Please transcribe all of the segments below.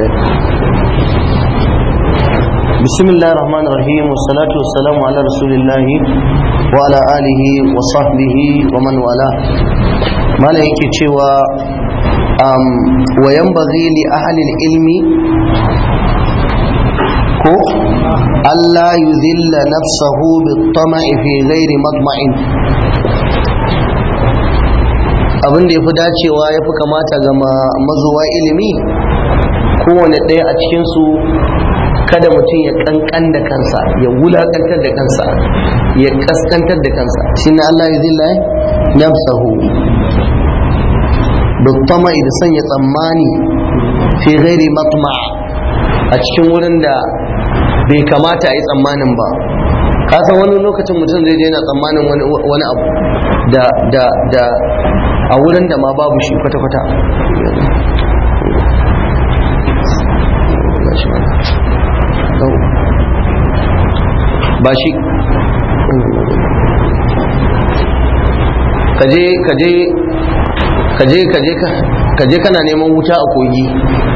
بسم الله الرحمن الرحيم والصلاة والسلام على رسول الله وعلى آله وصحبه ومن والاه ما لا yake cewa وينبغي لأهل العلم ko Allah yuzilla nafsahu bit-tama'i fi ghairi matma'in, abin da yafi dacewa yafi kamata ga mazuwa ilimi kowane ɗaya a cikin su kada mutum ya kankan da kansa, ya wulakantar da kansa, ya kaskantar da kansa. shine Allah yuzilla nafsahu bit-tama'i, da sanya tsammani fi ghairi matma' a cikin wurin da bai kamata a yi tsammanin ba. ka san wani lokacin mutum zai je yana tsammanin wani abu da a wurin da ma babu shi kwata-kwata. ba shi kaje kana neman wuta a kogi,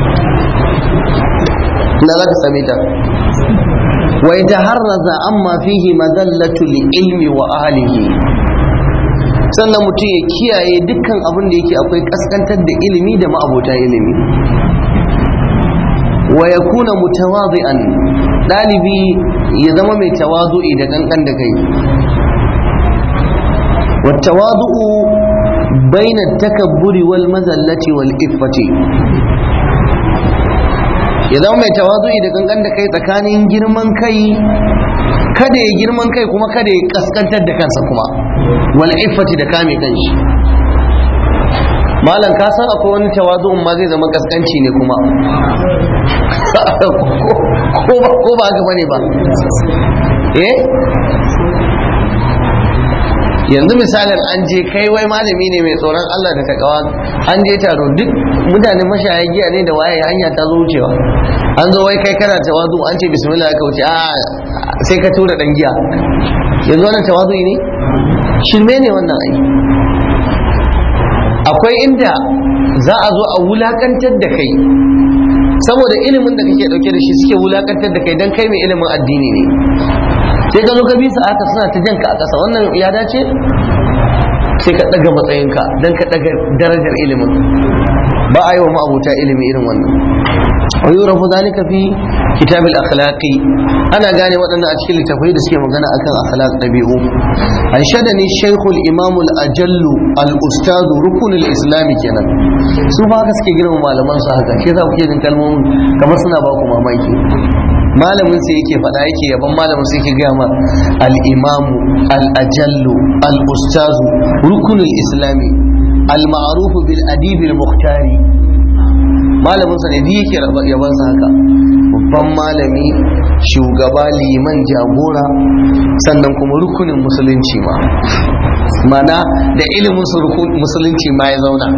ina za ka same ta. wa yataharraza amma fihi madallatu ilmi wa ahlihi, sannan mutum ya kiyaye dukkan abin da yake akwai kaskantar da ilimi da ma'abota ilimi. wa yakuna mutawadi'an, dalibi ya zama mai tawazu'i da kankan da kai. wa tawadu'u baina at-takabburi wal mazallati wal iffati, ya zama mai tawazu'i da kankan da kai tsakanin girman kai, kada ya girman kai kuma kada ya kaskantar da kansa kuma, wal iffati da kame kanshi. malam ka san akwai wani tawazu'un ma zai zama kaskanci ne kuma ko ba haka bane ba. yanzu misalin an je kai wai malami ne mai tsoron Allah da takawa, an je taro duk mutane mashaya giya ne da waye, hanya ta zo wucewa, an zo wai kai kana tawazu, an ce bismillah ka wuce, sai ka tura dan giya. yanzu wannan tawazu ne? shirme ne wannan ai. akwai inda za a zo a wulakantar da kai saboda ilimin da kake dauke da shi, suke wulakantar da kai dan kai mai ilimin addini ne, sai ka zo ka bi su aka suna ta janka a ƙasa. wannan ya dace? sai ka daga matsayinka don ka daga darajar ilimin. ba a yi wa ma'abuta ilimi irin wannan. wa yurafu zalika fi kitabil akhlaqi, ana gane waɗannan a cikin littafai da suke magana akan akhlaq dabi'u. an shadani shaykhul imam al ajallu al ustad rukun al islam kenan. su ba haka suke girma malaman su haka, ke za ku jin kalmomin kamar suna ba ku mamaki. malamin sai yake faɗa, yake yaban malamin sai yake gaya ma al-imamu al-ajallu al-ustazu rukunul islami al-ma'rufu bil adibil muhtari. malamin sa ne da yake yaban sa haka, babban malami, shugaba, liman, jagora, sannan kuma rukunin musulunci ma, mana da ilimin musulunci ma ya zauna.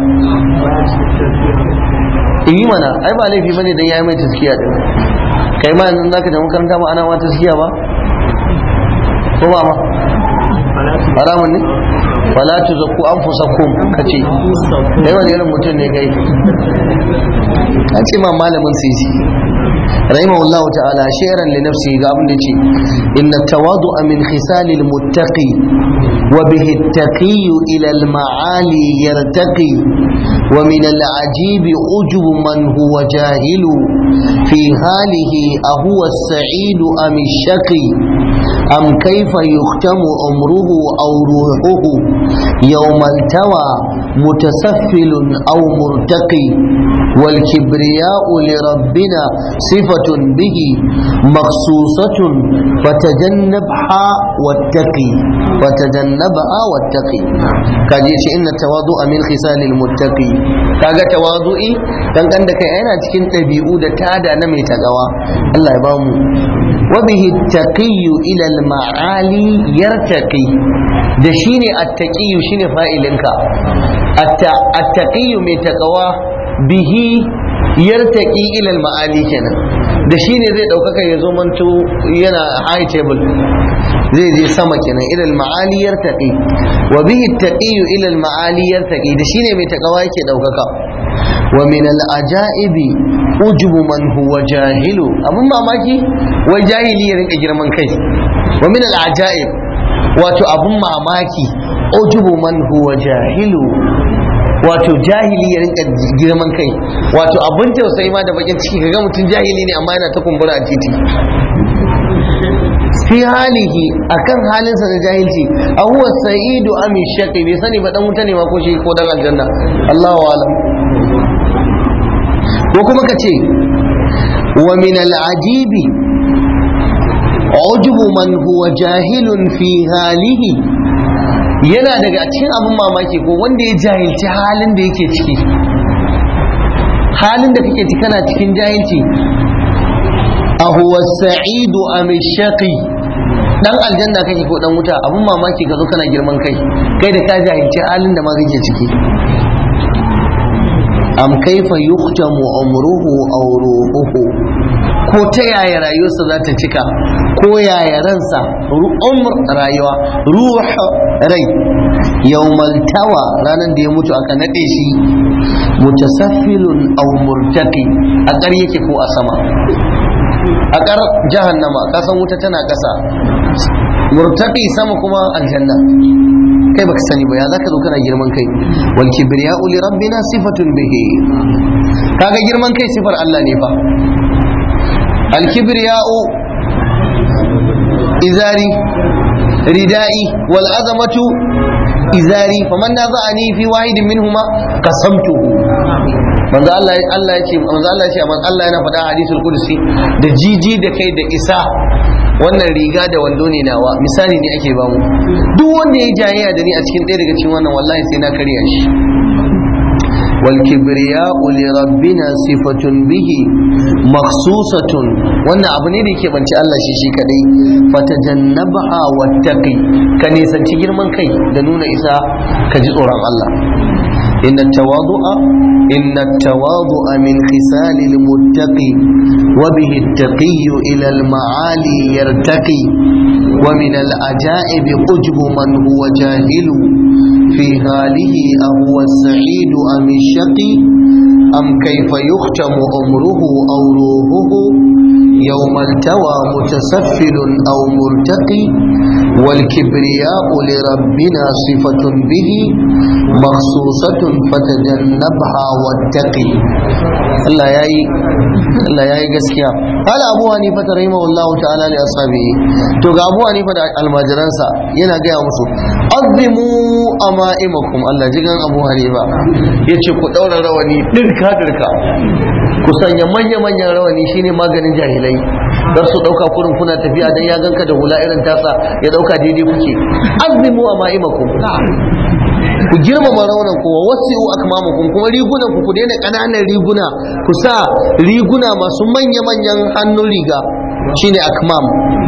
in yi mana ai ba laifi bane dan yayi mai taskiya din. kai ma yanzu zaka je makaranta ma ana ma taskiya ba ko ba ma haramun ne? wala tuzakku anfusakum, kace kai wani irin mutum ne kai? an ce ma malamin sisi rahimahullahu ta'ala shi'ran li nafsihi ga abin da ce, inna tawadu'a min khisalil muttaqi wa bihi at-taqi ila al-ma'ali yartaqi wa min al-ajib ujub man huwa jahilu fi halihi ahuwa as-sa'id am ash-shaqi am kayfa yuhtamu umruhu aw ruhuhu yawma al-tawa mutasaffilun aw murtaqi wal kibriya'u li rabbina sifatun bihi makhsusatun fatajannabha wattaqi kaje shi inna tawadu'a min khisalil muttaqi. kaga tawadu'i dan da kai yana cikin dabi'u da tada na mai tagawa. Allah ya bamu. wa bihi at-taqiyyu ila al-ma'ali yartaqi, da shine at-taqiyyu shine fa'ilinka. at-taqiyyu mai tagawa bihi yartaqi ila al-ma'ali kenan, da shine zai daukaka ya zo manto yana high table, zai je sama kenan. ila al-ma'ali yartaqi wa bihi at-taqiyyu ila al-ma'ali yartaqi, da shine mai takawa yake daukaka. wa min al-ajaibi ujubu man huwa jahilu, abun mamaki wai jahili ya rinka girman kai. Wa min al-ajaib, wato abun mamaki ujubu man huwa jahilu, wato jahili ya rinka girman kai, wato abun tausayi ma da bakin ciki kaga mutum jahili ne amma yana ta kumbura a titi fi halihi, akan halinsa na jahilci. A huwa sa'idu am shaqi, bai sani ba dan wuta ne ma ko shi ko dan aljanna, Allahu alam. ko kuma ka ce wa min al-ajibi ujubu man huwa jahilun fi halihi, yana daga cikin abin mamaki ko wanda ya jahilci halin da yake ciki, halin da kake ciki kana cikin jahilci. A huwa sa'idu am shaqi, dan aljanna kake ko dan wuta, abin mamaki ka zo kana girman kai da ka jahilci halin da ma kake ciki. Am kaifa yuhtamu umruhu aw ruhuhu, ko ta yaya rayuwarsa za ta cika, ko yaya ransa, umr rayuwa, ruh rai, yawmal tawa, ranar da ya mutu aka nade shi, mutasaffilun aw murtaqi, a ƙar yake ko a sama, a ƙar jahannama, kasan wuta tana ƙasa, murtaqi sama kuma aljanna. Kai baka sani ba, ya zaka zo kana girman kai. Wal kibriya'u li rabbina sifatun bihi, kaga girman kai sifar Allah ne fa. Al kibriya'u izari ridai wal azamatu izari, faman naza'ani fi wahidin minhuma qasamtuhu. manzo Allah ya ce Allah yana faɗa hadisul qudsi, da jiji da kai da isa, wannan riga da wando ne nawa, misali ne ake bamu. Duk wanda ya jayayya da ni a cikin ɗaya daga cikin wannan, wallahi sai na karya shi. wal kibriya'u li rabbina sifatun bihi makhsusatun, wannan abu ne da yake banci Allah shi kadai. Fatajannabha wattaqi, ka nisanci girman kai da nuna isa, ka ji tsoron Allah. إن التواضع من خصال المتقي، وبه التقي إلى المعالي يرتقي. ومن العجائب عجب من هو جاهل في حاله، أهو السعيد أم الشقي، أم كيف يختم عمره أو روحه، يوم التوى متسفل أو مرتقي. والكبرياء لربنا صفة به مخصوصة فتجنبها واتقي. الله ياي gaskiya. قال أبو حنيفة رحمه الله تعالى لأصحابه، to ga Abu Hanifa da almajiransa yana gaya musu, azimu ama'imakum, Allah jigan Abu Hanifa yace ku daura rawani dirka ku sanya manya-manyan rawani, shine maganin jahilai, dar su dauka kurin kuna tafiya dan ya ganka da hula irin tasa ya dauka daidai kuke. Azimu ama'imakum, ku girmama raunan ku, wa wasi'u akmamakum, kuma rigunan ku daina kananan riguna, ku sa riguna masu manya-manyan hannun riga, shine akmam.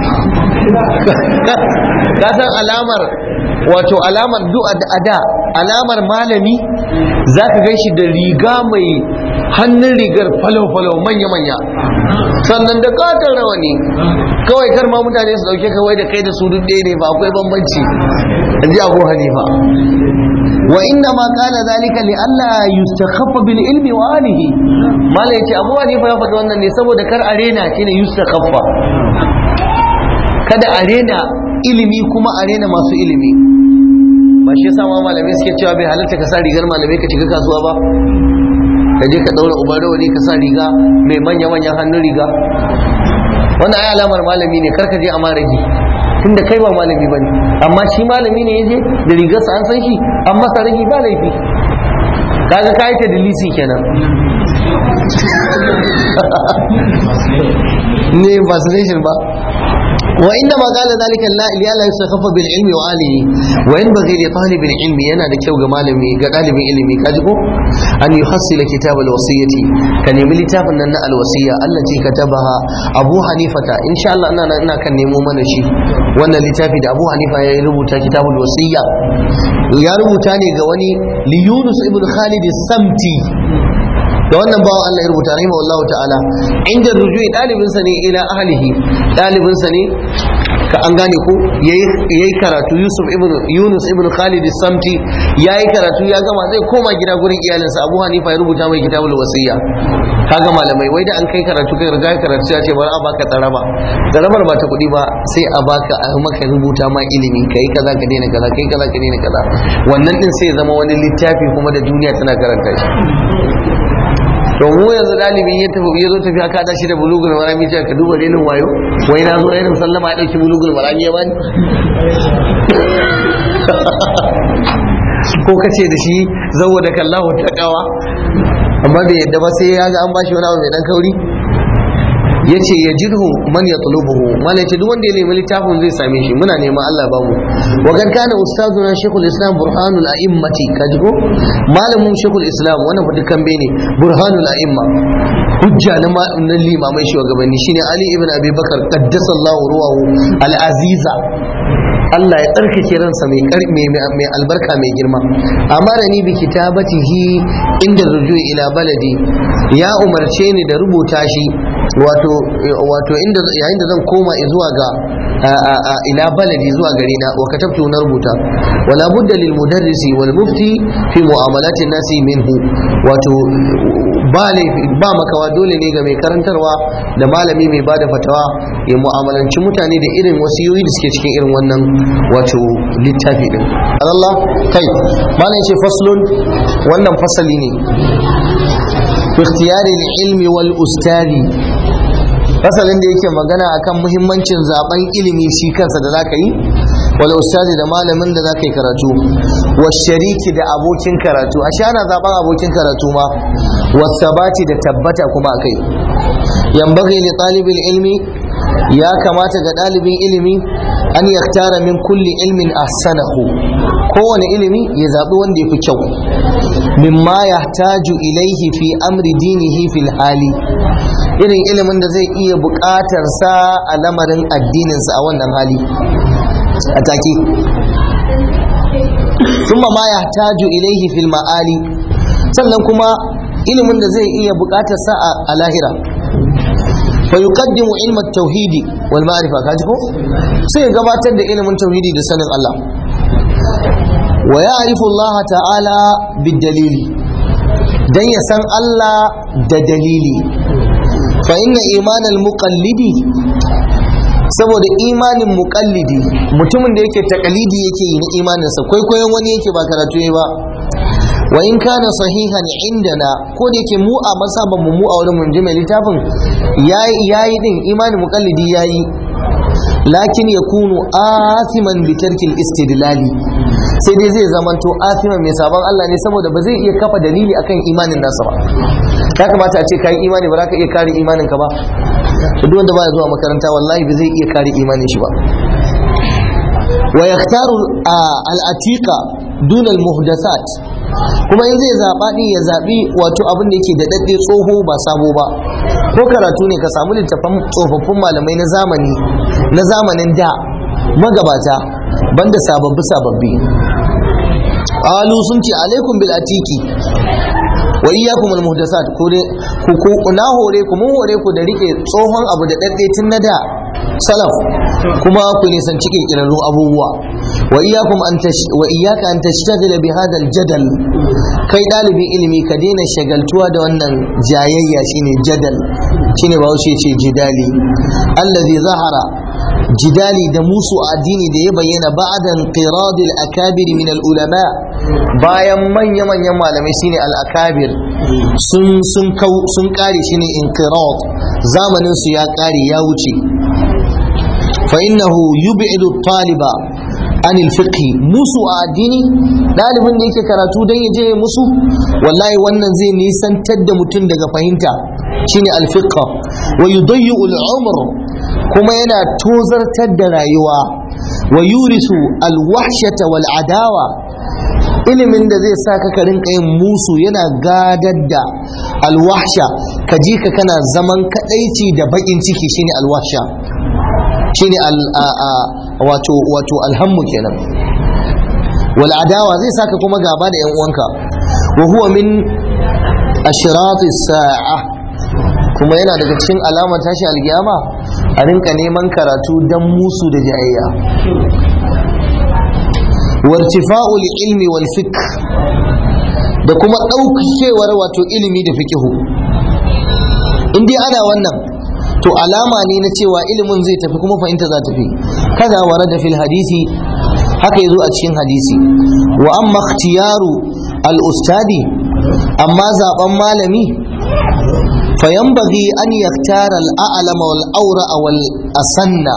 ka san alamar, wato alamar du'a da ada, alamar malami zaka ganshi da riga mai hannun rigar falo-falo manya-manya, sannan da katon rawani. Kawai kar ma mutane su dauke kawai da kai da su duk ɗaya ne, ba akwai bambanci, in ji Abu Hanifa. Wa inna ma kana zalika li alla yustakhaffa bil ilmi wa alihi, mala yace Abu Hanifa ya faɗi wannan ne saboda kar arena, shine yustakhaffa, kada arena ilimi kuma arena masu ilimi. Ba shi yasa ma malamai suke cewa bai halatta ka sa rigar malamai ka shiga kasuwa ba, ka je ka daura uban rawani ka sa riga mai manya-manyan hannun riga. Wannan ai alamar malami ne, kar ka je a maragi, tunda kai ba malami bane, amma shi malami ne yaje da rigarsa an san shi, an masa ragi ba laifi, kaga kai ta dalisi kenan. ne vaccination ba. wa inna ma qala zalika li alla yusakhaffa bil ilmi wa alihi, wa in baghi li talib al ilmi, yana da kyau ga malami, ga dalibin ilimi, kaji ko an yuhassila kitab al wasiyati, ka nemi littafin nan na al wasiya allati katabaha Abu Hanifata. insha Allah ina kan nemo mana shi, wannan littafi da Abu Hanifa ya rubuta, kitabul wasiya, ya rubuta ne ga wani li Yunus ibn Khalid as-Samti, da wannan bawan Allah ya rubuta rahimahullahu ta'ala. Inda rujui dalibinsa ne ila ahlihi, dalibinsa ne, ka an gane ko, yayi karatu, Yunus ibn Khalid as-Samti yayi karatu ya gama, zai koma gida gurin iyalinsa. Abu Hanifa ya rubuta mai kitabul wasiya. kaga malamai wai da an kai karatu kai riga karatu sai a ce bari a baka tsarabar ba ta kuɗi ba, sai a baka a maka rubuta ma ilimi kai kaza ka daina kaza kai kaza ka daina kaza, wannan din sai ya zama wani littafi kuma da duniya tana karanta shi. to mu yanzu dalibin ya zo tafi aka da shi da bulugul marami sai ka duba renin wayo, wai na zo irin sallama ya dauki bulugul marami ya bani ko kace da shi zawo da kallahu taqawa, amma bai yadda ba sai ya ga an bashi wani abu mai dan kauri. yace yajidhu man yatlubuhu, malai ce duk wanda ya nemi littafin zai same shi, muna neman Allah ba mu. wa kan kana ustaduna shaykhul islam burhanul a'immati, kaji ko malamin shaykhul islam wannan fa dukkan bene burhanul a'imma, hujja na limamai shugabanni shine ali ibn abi bakar qaddasallahu ruwahu al-aziza, Allah ya tsarkake ransa mai albarka mai girma. amara ni bi kitabatihi inda rujui ila baladi, ya umarce ni da rubuta shi wato inda yayin da zan koma zuwa ga ila baladi, zuwa gari na, wa katabtu na rubuta. wala budda lil mudarrisi wal mufti fi mu'amalati nasi minhu, wato ba makawa dole ne ga mai karantarwa da malami mai bada fatawa ya mu'amalanci mutane da irin wasiyoyi da suke cikin irin wannan wato littafi din. Allah kai malam ce faslun, wannan fasali ne fi ikhtiyari ilmi wal ustadi, fasalin da yake magana akan muhimmancin zaben ilimi shi kansa da zaka yi, wal ustadi da malamin da zaka yi karatu, wa shariki da abokin karatu, ashe ana zaben abokin karatu ma, wa sabati da tabbata kuma akai. yambaghi li talibil ilmi, ya kamata ga dalibin ilimi an yaktara min kulli ilmin ahsanahu, kowane ilimi ya zabi wanda yafi kyau, mimma yahtaju ilaihi fi amri dinihi fil hali, irin ilimin da zai iya buƙatar sa a lamarin addininsa a wannan hali a take. thumma ma yahtaju ilaihi fil ma'ali, sannan kuma ilimin da zai iya buƙatar sa a lahira. fa yuqaddimu ilma at-tauhidi wal ma'rifa, kaji ko sai gabatar da ilimin tauhidi da sanin Allah. wa ya'rifu Allah ta'ala bid dalili, dan ya san Allah da dalili. fa inna iman al-muqallidi, saboda imanin muqallidi mutumin da yake takalidi yake yi na imaninsa, kwaikwayon wani yake ba karatu yayi ba. wa in kana sahihan indana, ko da yake mu a masaban mu a wurin mun ji mai littafin yayi din imanin muqallidi yayi, lakin yakunu asiman bi tarkil istidlali, sai dai zai zamanto asiman mai sabon Allah ne saboda ba zai iya kafa dalili akan imanin nasa ba. ya kamata a ce kai imani ba za ka iya kare imanin ka ba, duk wanda ba ya zuwa makaranta wallahi ba zai iya kare imanin shi ba. wa yaktaru al-atiqa dun al-muhdathat, kuma in zai zaba din ya zabi wato abin da yake da dadde tsoho ba sabo ba. ko karatu ne ka samu littafan tsofaffin malamai na zamanin da magabata, banda sababbi. alu sun ce alaikum bil atiki wa iyyakum al muhdasat, ku na hore ku mun hore ku da rike tsohon abu da dadde tun na da salaf, kuma ku nisanci kirkirarru abubuwa. wa iyyaka an tashtagila bi hada al jadal, kai dalibin ilimi ka daina shagaltuwa da wannan jayayya, shine jadal, shine ba wuce ce jidali, allazi zahara, jidali da musu addini da ya bayyana ba'dan qiradil akabir min al ulama, bayan manya-manyan malamai shine al akabir sun kare, shine inqirad, zamanin su ya kare ya wuce. fa innahu yub'idu at-taliba anil fiqh, musu addini dalibin da yake karatu dan ya je musu, wallahi wannan zai nisantar da mutum daga fahimta, shine al fiqh. wa yudayyu al umr, kuma yana tozartar da rayuwa. wa yurisu al wahshata wal adawa, ilimin da zai sa ka rinka yin musu yana gadar da al wahsha, ka ji ka kana zaman kadaici da bakin ciki, shine al wahsha, shine wato alhammu kenan. wal adawa zai saka kuma gaba da yan uwanka. wa huwa min ashrati sa'a, kuma yana daga cikin alamar tashi alkiyama a rinka neman karatu dan musu da jayayya. wartifa'u ilmi wal fiqh, da kuma daukewar wato ilimi da fiqhu. in dai ana wannan to alama ne na cewa ilimin zai tafi kuma fahimta za ta fi. kaza warada fil hadisi, haka yazo a cikin hadisi. wa amma ikhtiyaru al ustadi, amma zaben malami fayanbaghi an yaktara al a'lama wal awra wal asanna.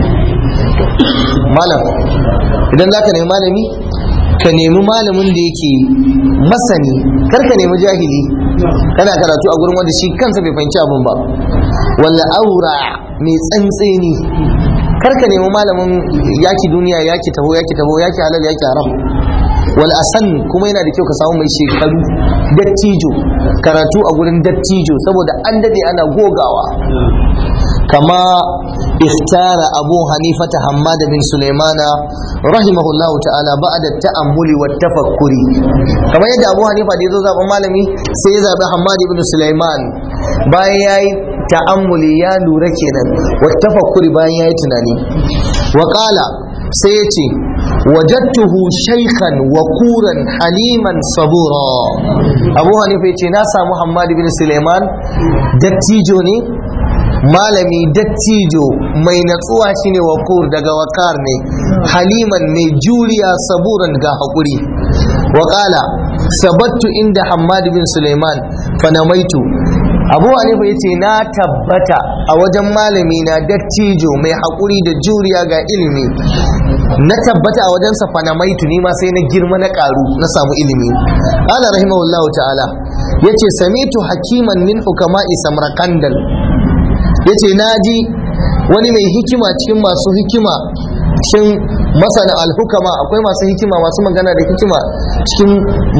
malam idan zaka nemi malami, ka nemi malamin da yake masani, kar ka nemi jahili kana karatu a gurin wanda shi kansa bai fahimci abun ba. wala aura mai tsantseni, kar ka nemi malamin yaki duniya, yaki taho, yaki halal, yaki haram. wal asan, kuma yana da kyau ka samu mai shekaru, dattijo, karatu a gurin dattijo, saboda an dade ana gogawa. kama ikhtara abu hanifata hammad bin sulaimana rahimahullahu ta'ala ba'da ta'ammuli wa tafakkuri. kamar yadda abu hanifa da yazo zaben malami sai ya zabi hammad ibn sulaiman bayan yayi ta'ammuli, ya lura kenan, wa tafakkuri bayan yayi tunani. wa qala, sai ya ce wajadtuhu shaykhan waquran haliman sabura. abu hanifa ya ce na samu hammad ibn sulaiman dattijo ne, malami dattijo mai natsuwa shine waqur, daga wakar ne, haliman mai juriya, saburan ga hakuri. wa qala sabattu inda hammad bin sulaiman fanamaitu. abu hanifa yace na tabbata a wajen malami na dattijo mai hakuri da juriya ga ilimi, na tabbata a wajensa fanamaitu, ni ma sai na girma, na karu, na samu ilimi. qala rahimahullahu ta'ala, yace samitu hakiman min hukama'i samarkandal, yace naji wani mai hikima cikin masu hikima, cikin masana alhukama, akwai masu hikima, masu magana da hikima cikin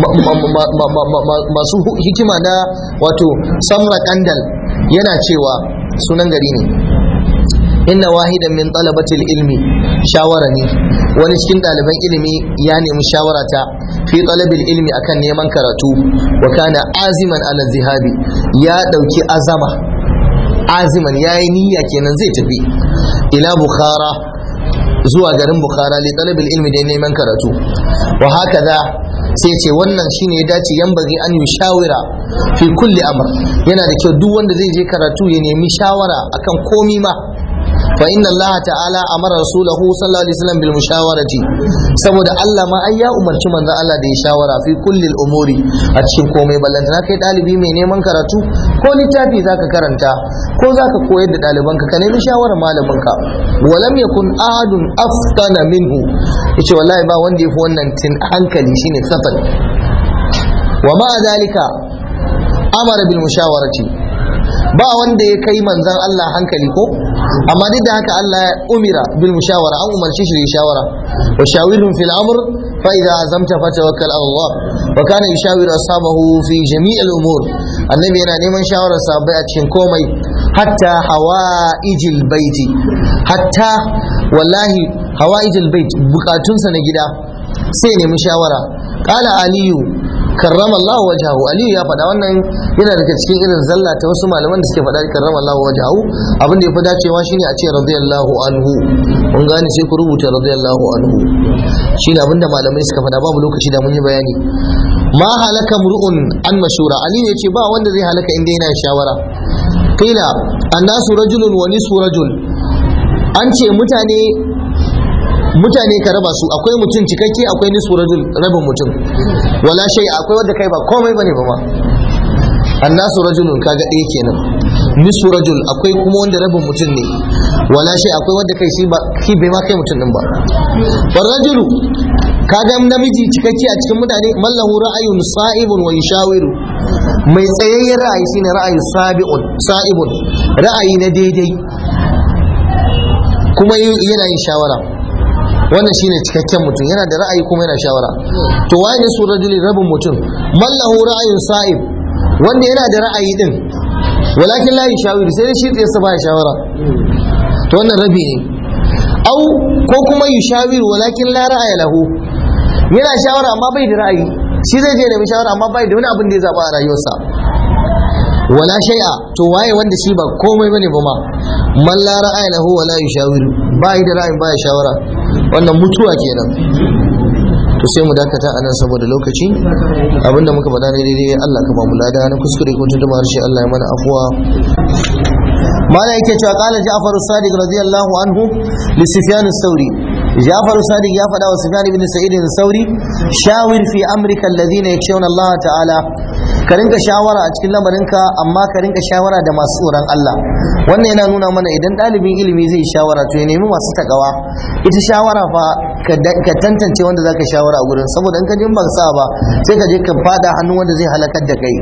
masu hikima na wato samarkandal, yana cewa, sunan gari ne, inna wahidan min talabatil ilmi, shawara ne, wani cikin ɗaliban ilimi ya nemi shawarata fi talabil ilmi akan neman karatu. wa kana aziman ala zihabi, ya dauki azama, aziman yayi niyya kenan zai tafi ila bukhara, zuwa garin bukhara, li talabil ilmi da neman karatu. wa hakaza, sai ce wannan shine ya dace, yambagi an yi shawara fi kulli amr, yana da kyau duk wanda zai je karatu ya nemi shawara akan komi ma. fa inna Allah ta'ala amara rasulahu sallallahu alaihi wasallam bil mushawarati, saboda Allah ma ai ya umarci manzon Allah da ya shawara fi kulli umuri, a cikin komai. ballantana kai dalibi mai neman karatu, ko littafi zaka karanta ko zaka koyar da dalibanka, ka nemi shawarar malaminka. walam yakun ahadun aftana minhu, yace wallahi ba wanda yafi wannan tin hankali, shine safan. wa ma dalika amara bil mushawarati, ba wanda ya kai manzan Allah hankali ko, amma duk da haka Allah ya umira bil mushawara, an umarci shi da shawara. wa shawirhum fil amr fa idza azamta fatawakkal ala Allah. wa kana yushawiru ashabahu fi jami'il umur, annabi yana neman shawarar sahabbai a cikin komai, hatta hawaijil baiti, hatta wallahi hawaijil bait, bukatunsa na gida sai nemi shawara. qala aliyu karrama Allah wajahu, aliyu ya faɗa, wannan yana daga cikin irin zalla ta wasu malaman da suke faɗa karrama Allah wajahu. abin da ya fi dacewa shine a ce radiyallahu anhu, kun gane, sai ku rubuta radiyallahu anhu, shine abinda malamai suka faɗa, babu lokaci da mun yi bayani. ma halaka mur'un an mashura, aliyu yace ba wanda zai halaka inda yana shawara. qila annasu rajulun wa nisfu rajul, an ce mutane ka raba su, akwai mutum cikakke, akwai nisfu rajul, rabin mutum. wala shay, akwai wanda kai ba komai bane ba ma. annasu rajulun, kaga ɗaya kenan. nisfu rajul, akwai kuma wanda rabin mutum ne. wala shay, akwai wanda kai shi bai ma kai mutum din ba. far rajulu, kaga namiji cikakke a cikin mutane, mallahu ra'ayun sa'ibun wa yushawiru, mai tsayayyen ra'ayi shine ra'ayin sa'ibun, ra'ayi na daidai, kuma yana yin shawara. wannan shine cikakken mutum, yana da ra'ayi kuma yana shawara. to waye su rajuli, rabin mutum. mallahu ra'ayun sa'ib, wanda yana da ra'ayi din, walakin la yashawiru, sai shi tsaye sa ba shawara, to wannan rabi ne. au ko kuma yashawiru walakin la ra'aya lahu, yana shawara amma bai da ra'ayi, shi zai je da shawara amma bai da wani abin da ya zaba a rayuwarsa. wala shay'a, to waye wanda shi ba komai bane ba ma. man la ra'aya lahu wala yashawiru, bai da ra'ayin baya shawara, wannan mutuwa kenan. to sai mu dakata anan saboda lokaci. Abinda muka faɗa ne daidai Allah ka ba mu lada, na kuskure ko tuntuɓa harshe Allah ya mana afuwa. Mala yake cewa qala Ja'far as-Sadiq radiyallahu anhu li Sufyan as-Sawri, Ja'far as-Sadiq ya faɗa wa Sufyan ibn Sa'id as-Sawri, shawir fi amrika alladhina yakshawna Allah ta'ala, ka rinka shawara a cikin lamarinka amma ka rinka shawara da masu tsoron Allah. Wannan yana nuna mana idan ɗalibin ilimi zai shawara to ya nemi masu takawa. Ita shawara fa ka tantance wanda zaka shawara a gurin, saboda in ka je ba sa ba sai ka je ka fada hannun wanda zai halakar da kai.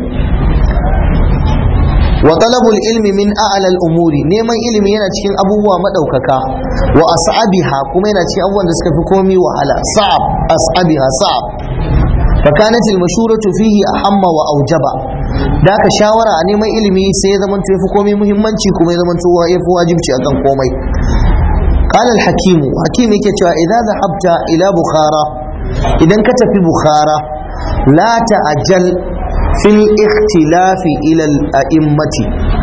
Wa talabul ilmi min a'la al-umuri, neman ilimi yana cikin abubuwa madaukaka. Wa as'abiha, kuma yana cikin abubuwan da suka fi komai wahala. Sa'ab, as'abiha sa'ab. Fa kanat al-mashuratu fihi ahamma wa aujaba. Da ka shawara a neman ilimi sai ya zamanto yafi komai muhimmanci, kuma ya zamanto yafi wajibci akan komai. Qala al-hakim, hakim yake cewa idza dhahabta ila bukhara, idan ka tafi bukhara, la ta'ajjal fil ikhtilafi ila al-a'immati,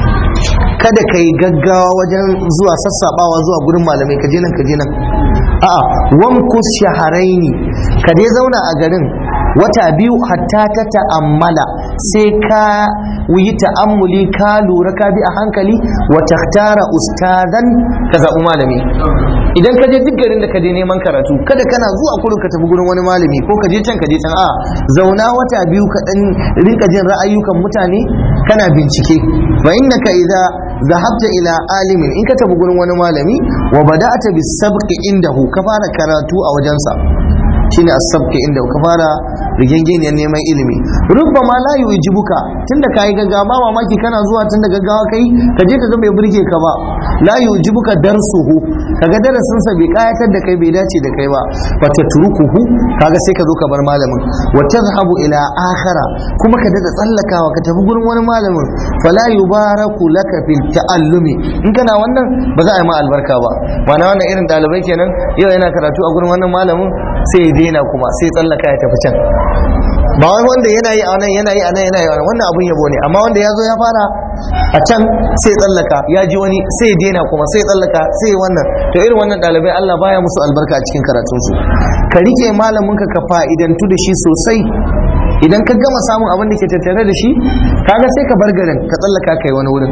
kada kai gaggawa wajen zuwa sassabawa zuwa gurin malamai, ka je nan a'a, wamkus shaharaini, ka dai zauna a garin wata biyu hatta ta ta'ammala, sai ka yi ta'ammuli, ka lura, ka bi a hankali, wa takhtara ustadan, ka zaɓi malami. Idan ka je duk garin da ka je neman karatu, kada kana zuwa kurin ka tafi gurin wani malami ko ka je can a zauna wata biyu ka dan rinka jin ra'ayukan mutane, kana bincike. Wa innaka idza zahabta ila alimin, in ka tafi gurin wani malami, wa bada'ata bis sabqi indahu, ka fara karatu a wajensa, shine as-sabqi indahu, ka fara rigengeniyar neman ilimi. Rubbama la yujibuka, tunda kai gaggawa ba mamaki kana zuwa tunda gaggawa kai ka je ka ga bai burge ka ba. La yujibuka darsuhu, kaga darasin sa bai kayatar da kai, bai dace da kai ba, fa tatrukuhu, kaga sai ka zo ka bar malamin. Wa tadhhabu ila akhara, kuma ka dada tsallakawa ka tafi gurin wani malamin. Fala yubaraku laka fil ta'allumi, in kana wannan ba za a yi ma albarka ba. Ma'ana wannan irin dalibai kenan, yau yana karatu a gurin wannan malamin sai ya daina, kuma sai tsallaka ya tafi can. Ba wai wanda yana yi a nan yana yi a nan yana yi a nan, wannan abun yabo ne, amma wanda ya zo ya fara a can sai tsallaka, ya ji wani sai ya daina, kuma sai tsallaka sai wannan. To irin wannan ɗalibai Allah baya musu albarka a cikin karatunsu. Ka rike malamin ka fa'idantu da shi sosai. Idan ka gama samun abin da ke tattare da shi, kaga sai ka bar garin ka tsallaka kai wani wurin.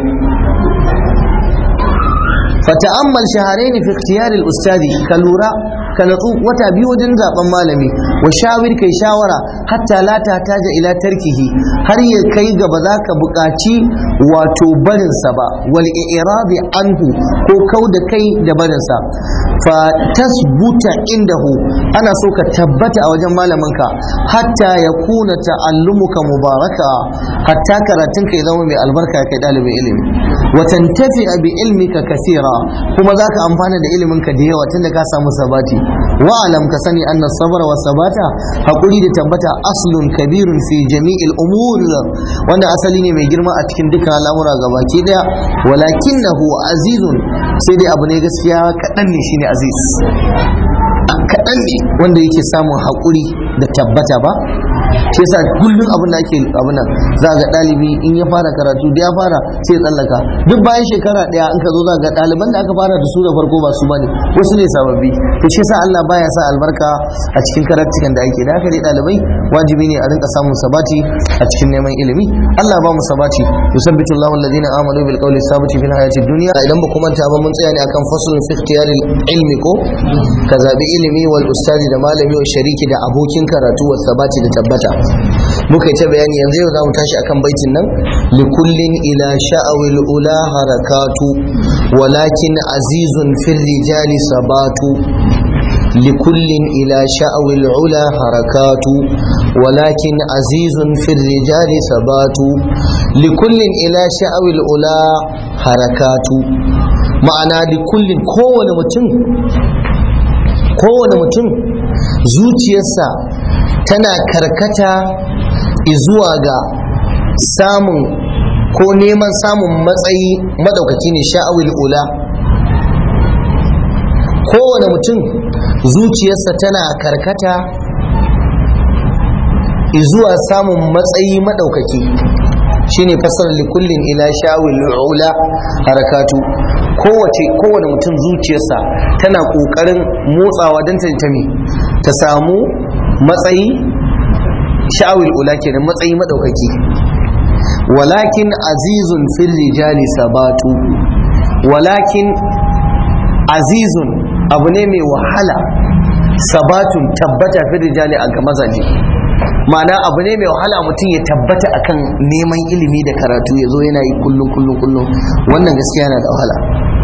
Fata'ammal shaharaini fi ikhtiyari al-ustadi, ka lura ka natsu wata biyu wajen zaben malami. Wa shawir, kai shawara, hatta la taja ila tarkihi, har ya kai gaba za ka buƙaci wato barinsa ba, wal i'rabi anhu, ko kau da kai da barinsa. Fa tasbuta indahu, ana so ka tabbata a wajen malaminka, hatta yakuna ta'allumuka mubaraka, hatta karatunka ya zama mai albarka kai dalibin ilimi. Wa tantafi bi ilmika kaseera, kuma zaka amfana da iliminka da yawa tunda ka samu sabati. Wa alam, ka sani anna sabra wa sabata, hakuri da tabbata, aslun kabirun fi jami'il umur, wanda asali ne mai girma a cikin dukkan al'amura gabaki daya. Walakinahu azizun, sai dai abu ne gaskiya kaɗan ne, shine aziz, kaɗan ne wanda yake samun hakuri da tabbata ba. Shi yasa kullum abin da ake abin nan, za ga ɗalibi in ya fara karatu da ya fara sai ya tsallaka. Duk bayan shekara ɗaya in ka zo za ga ɗaliban da aka fara da su da farko ba su bane, wasu ne sababbi. To shi yasa Allah baya sa albarka a cikin karatukan da ake. Da haka dai ɗalibai wajibi ne a rinka samun sabati a cikin neman ilimi. Allah ba mu sabati. Yusabbitu Allahu alladhina amanu bil qawli sabiti fil hayati dunya. Idan ba kuma ta ba mun tsaya ne akan faslun fi ikhtiyari ilmi, ko ka zabi ilimi wal ustadi da malami wa shariki da abokin karatu wa sabati da tabbata. Muka yi ta bayani, yanzu yau za mu tashi akan baitin nan, likullin ila sha'awil ula harakatu walakin azizun fil rijali sabatu. likullin ila sha'awil ula harakatu walakin azizun fil rijali sabatu. Likullin ila sha'awil ula harakatu, ma'ana likullin, kowane mutum zuciyarsa tana karkata zuwa ga samun ko neman samun matsayi madaukaki ne, sha'awil ula. Kowane mutum zuciyarsa tana karkata zuwa samun matsayi madaukaki, shine fasarar likullin ila sha'awil ula harakatu. Kowane mutum zuciyarsa tana kokarin motsawa don ta samu matsayi sha'awil ula kenan, matsayi madaukaki. walakin azizun fil rijali sabatu, walakin azizun abu ne mai wahala, sabatun tabbata fil rijali a mazaje. ma'ana abu ne mai wahala mutum ya tabbata akan neman ilimi da karatu ya zo yana yi kullum, wannan gaskiya yana da wahala.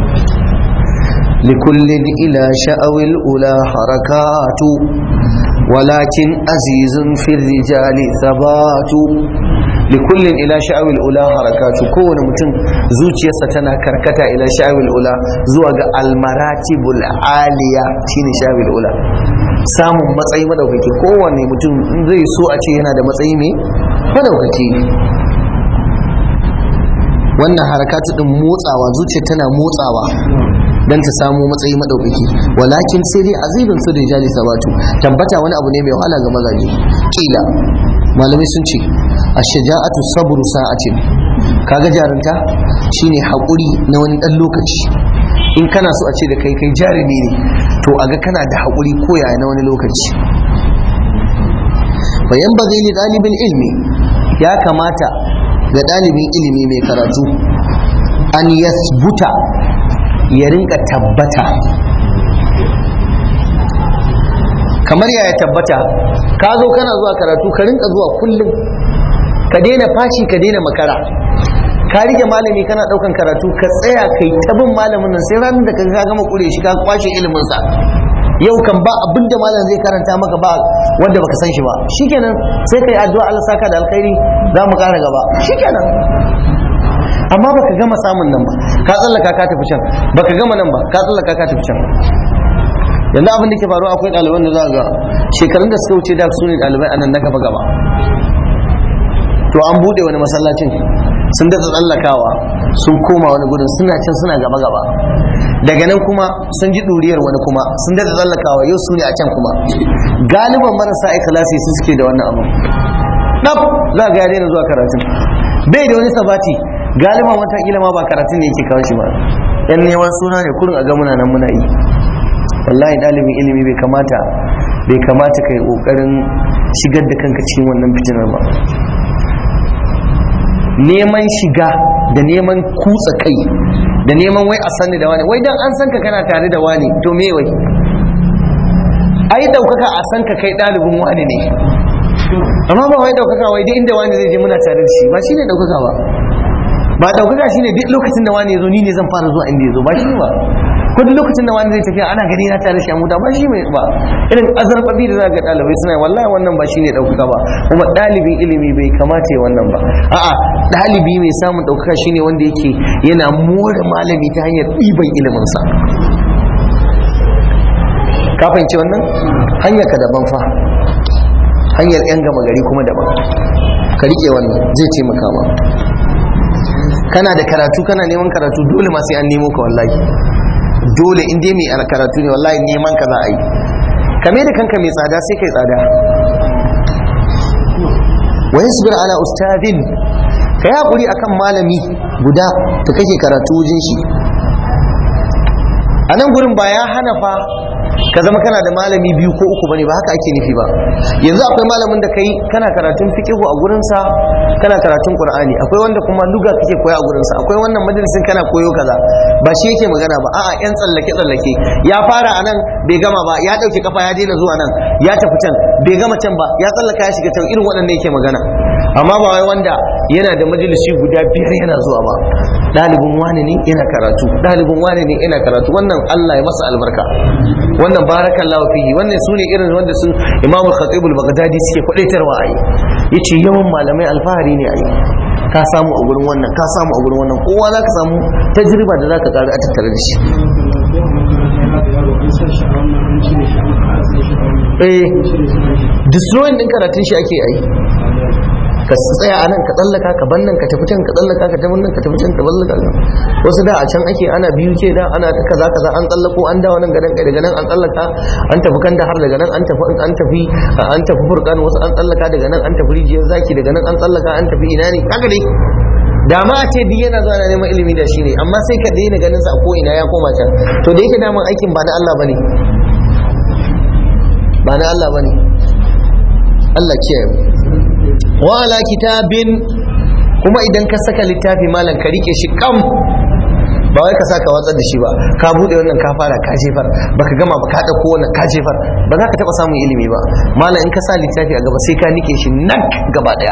likullin ila sha'awil ula harakatu walakin azizun fil rijali sabatu. likullin ila sha'awil ula harakatu, kowane mutum zuciyarsa tana karkata ila sha'awil ula zuwa ga almaratibul aliya, shine sha'awil ula, samun matsayi madaukaki. kowane mutum zai so a ce yana da matsayi mai madaukaki. wannan harakatu din motsawa, zuciya tana motsawa dan ta samu matsayi madaukaki. walakin sai dai azizun su rijali sabatu, tabbata wani abu ne mai wahala ga mazaje. kila malamai sun ce ash-shaja'atu sabru sa'atin, kaga jarunta shine hakuri na wani dan lokaci. in kana so a ce da kai jarumi ne, to aga kana da hakuri koya na wani lokaci. bayan bazai li dalibin ilmi, ya kamata ga dalibin ilimi mai karatu an yasbuta, ya rinka tabbata. kamar yaya tabbata? ka zo kana zuwa karatu, ka rinka zuwa kullum, ka daina fashi, ka daina makara. ka rike malami kana daukan karatu, ka tsaya kai ta bin malamin nan sai ranar da ka gama kure shi, ka kwashe ilimin sa. yau kan ba abinda malam zai karanta maka ba wanda baka san shi ba, shikenan sai kai addu'a Allah saka da alkhairi, za mu kara gaba, shikenan. amma baka gama samun nan ba, ka tsallaka ka tafi can, baka gama nan ba, ka tsallaka ka tafi can. yanzu abin da ke faruwa, akwai ɗaliban da za ga shekarun da suka wuce da su ne ɗalibai a nan na gaba gaba, to an buɗe wani masallacin sun daɗa tsallakawa sun koma wani gudun, suna can suna gaba gaba. daga nan kuma sun ji ɗuriyar wani kuma sun daɗa tsallakawa, yau su ne a can kuma. galiban marasa ikhlasi su suke da wannan abu. ɗaf za ga ya daina zuwa karatun, bai da wani sabati. galiban watakila ma ba karatun ne yake kawo shi ba, yan neman suna ne kurin a ga muna nan muna yi. wallahi ɗalibin ilimi bai kamata kai ƙoƙarin shigar da kanka cikin wannan fitinar ba. neman shiga da neman kutsa kai da neman wai a sani da wani, wai dan an san ka kana tare da wani, to me wai? ai daukaka a san ka kai ɗalibin wani ne, amma ba wai daukaka wai duk inda wani zai je muna tare da shi, ba shine daukaka ba. ba daukaka shine duk lokacin da wani ya zo ni ne zan fara zuwa inda ya zo, ba shi ba. ko duk lokacin da wani zai tafiya ana gani na tare shi a mota, ba shi mai ba. irin azarbabi da za ga ɗalibai suna yi, wallahi wannan ba shine ɗaukaka ba. kuma ɗalibin ilimi bai kamata ya wannan ba. a'a, ɗalibi mai samun ɗaukaka shine wanda yake yana more malami ta hanyar ɗiban iliminsa. ka fahimci wannan? hanyar ka daban fa, hanyar yan gama gari kuma daban. ka riƙe wannan zai taimaka ma. kana da karatu, kana neman karatu, dole ma sai an nemo ka wallahi. dole in dai mai karatu ne wallahi neman ka za a yi. kame da kanka mai tsada sai kai tsada. wa yasbir ala ustadin, kai hakuri akan malami guda da kake karatu wajen shi. a nan gurin ba ya hana fa ka zama kana da malami biyu ko uku bane, ba haka ake nufi ba. yanzu akwai malamin da kai kana karatun fiqh a gurin sa, kana karatun qur'ani, akwai wanda kuma lugha kake koya a gurin sa, akwai wannan majalisin kana koyo kaza, ba shi yake magana ba. a'a, yan tsallake ya fara anan bai gama ba, ya dauke kafa ya daina zuwa nan, ya tafi can bai gama can ba, ya tsallaka ya shiga can, irin waɗannan yake magana. amma ba wai wanda yana da majalisi guda biyar yana zuwa ba. ɗalibin wani ne yana karatu, ɗalibin wani ne yana karatu, wannan Allah ya masa albarka, wannan barakallahu fihi. wannan sune irin wanda su Imam Khatib al-Baghdadi suke kwadaitarwa ayi, yace yawan malamai alfahari ne ayi. ka samu a gurin wannan, ka samu a gurin wannan, kowa zaka samu tajriba da zaka karu a tattare da shi. destroying din karatun shi ake yi. ka tsaya a nan ka tsallaka ka ban nan ka tafi can ka tsallaka ka tafi nan ka tafi can ka tsallaka. wasu da a can ake ana biyu ke da ana ta kaza an tsallako an dawo nan gadan kai, daga nan an tsallaka an tafi kan da har, daga nan an tafi Furqan, wasu an tsallaka daga nan an tafi Rijiyar Zaki, daga nan an tsallaka an tafi ina ne, kaga dai da ma a ce duk yana zuwa neman ilimi da shi ne, amma sai ka daina ganin sa ko ina ya koma can. to da yake daman aikin ba na Allah bane, ba na Allah bane. Allah kiyaye wa ala kitabin, kuma idan ka saka littafi malam ka rike shi kam, ba wai ka saka watsar da shi ba, ka bude wannan ka fara ka jefar, baka gama ba ka dauko wannan ka jefar, ba za ka taba samun ilimi ba malam. In ka sa littafi a gaba sai ka nike shi nan gaba daya,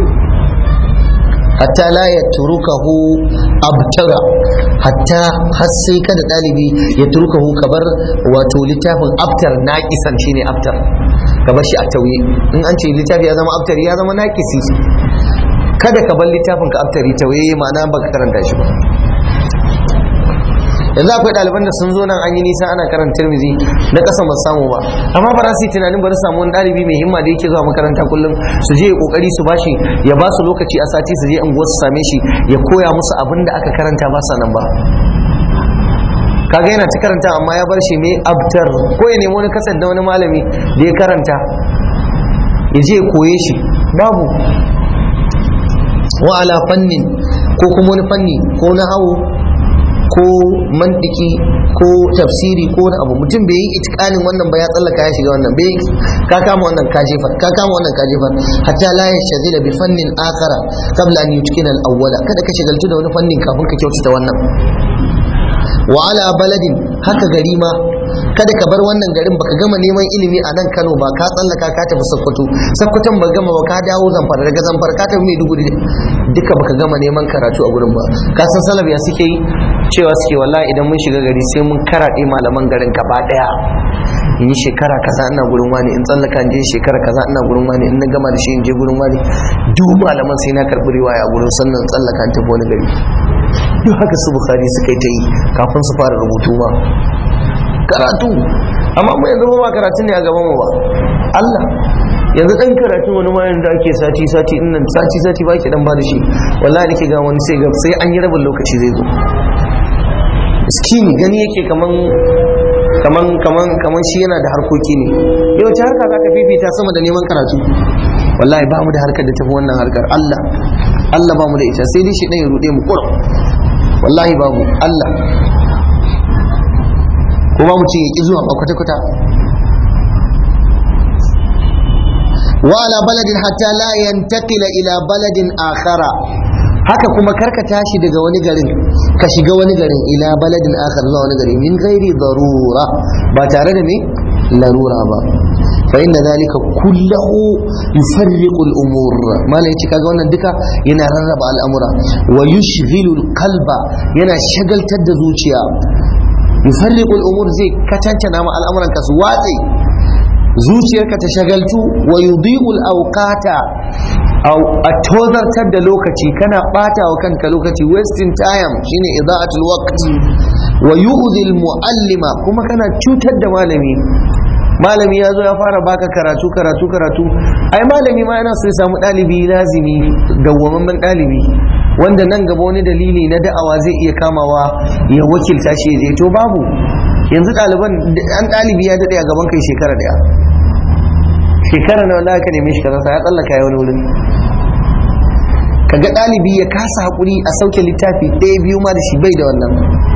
hatta la yatrukahu abtara, hatta har sai kada dalibi ya turkahu kabar wato littafin abtar naqisan, shine abtar, kabar shi a tauye. In an ce littafi ya zama abtar ya zama naqisi, kada ka bar littafin ka aftari tauye, ma'ana baka karanta shi ba. yanzu akwai ɗaliban da sun zo nan an yi nisa ana karanta Tirmidhi na ƙasa ba samu ba, amma ba za su yi tunanin bari samu wani ɗalibi mai himma da yake zuwa makaranta kullum su je kokari su bashi, ya ba su lokaci a sati su je unguwar su same shi ya koya musu abin da aka karanta ba sa nan ba. kaga yana ta karanta amma ya bar shi mai abtar, ko ya nemi wani kasar da wani malami da ya karanta ya je ya koye shi, babu. wa ala fannin, ko kuma wani fanni ko na hawo ko mantiki ko tafsiri ko wani abu, mutum bai yi itikanin wannan ba ya tsallaka ya shiga wannan, bai ka kama wannan ka jefar, ka kama wannan ka jefar, hatta la yashghila bi fannin akhara qabla an yutkina al-awwala, kada ka shigaltu da wani fannin kafin ka kyautata wannan. wa ala baladin, haka gari ma kada ka bar wannan garin baka gama neman ilimi a nan Kano ba, ka tsallaka ka tafi Sokoto, Sokoton ba gama ba ka dawo Zamfara, daga Zamfara ka tafi Maiduguri, duka baka gama neman karatu a gurin ba. Ka san salaf ya suke yi, cewa suke wallahi idan mun shiga gari sai mun karaɗe malaman garin gaba daya, in yi shekara kaza ina gurin wani, in tsallaka in je shekara kaza ina gurin wani, in na gama da shi in je gurin wani, duk malaman sai na karɓi riwaya a gurin, sannan tsallaka in tafi wani gari. duk haka su Bukhari suka yi ta yi kafin su fara rubutu ma karatu. amma mu yanzu ba karatun ne a gaban mu ba, Allah yanzu dan karatun wani ma da ake sati nan sati ba ke dan ba da shi, wallahi nake ga wani sai an yi rabin lokaci zai zo, miskini gani yake kaman shi yana da harkoki ne. yau ta harka zaka fifita sama da neman karatu? wallahi ba mu da harkar da tafi wannan harkar, Allah ba mu da ita, sai dai shi dan ya rude mu kurum, wallahi babu. Allah kuma mutum ya ki zuwa ba kwata-kwata. wa ala baladin hatta la yantaqila ila baladin akhara, haka kuma karka tashi daga wani garin ka shiga wani garin, ila baladin akhar, zuwa wani gari, min ghairi darura, ba tare da me larura ba. fa inna zalika kullahu yufarriqu al-umur, malai yace kaga wannan duka yana rarraba al'amura, wa yushghilu al-qalba, yana shagaltar da zuciya. yufarriqu al-umur zai katancana ma al'amuran ka su watsi, zuciyarka ta shagaltu. wa yudhi'u al-awqata, a tozartar da lokaci, kana bata wa kanka lokaci, wasting time shine ida'atul waqt. wa yu'dhi al-mu'allima, kuma kana cutar da malami ya zo ya fara baka karatu, ai malami ma yana so ya samu dalibi lazimi, dawwamamman dalibi, wanda nan gaba wani dalili na da'awa zai iya kamawa ya wakilta shi je. to babu, yanzu ɗaliban an ɗalibi ya daɗe a gaban kai shekara ɗaya, shekara na wanda aka neme shi kaza ya tsallaka ya wani wurin. kaga ɗalibi ya kasa haƙuri a sauke littafi ɗaya biyu ma da shi bai da wannan,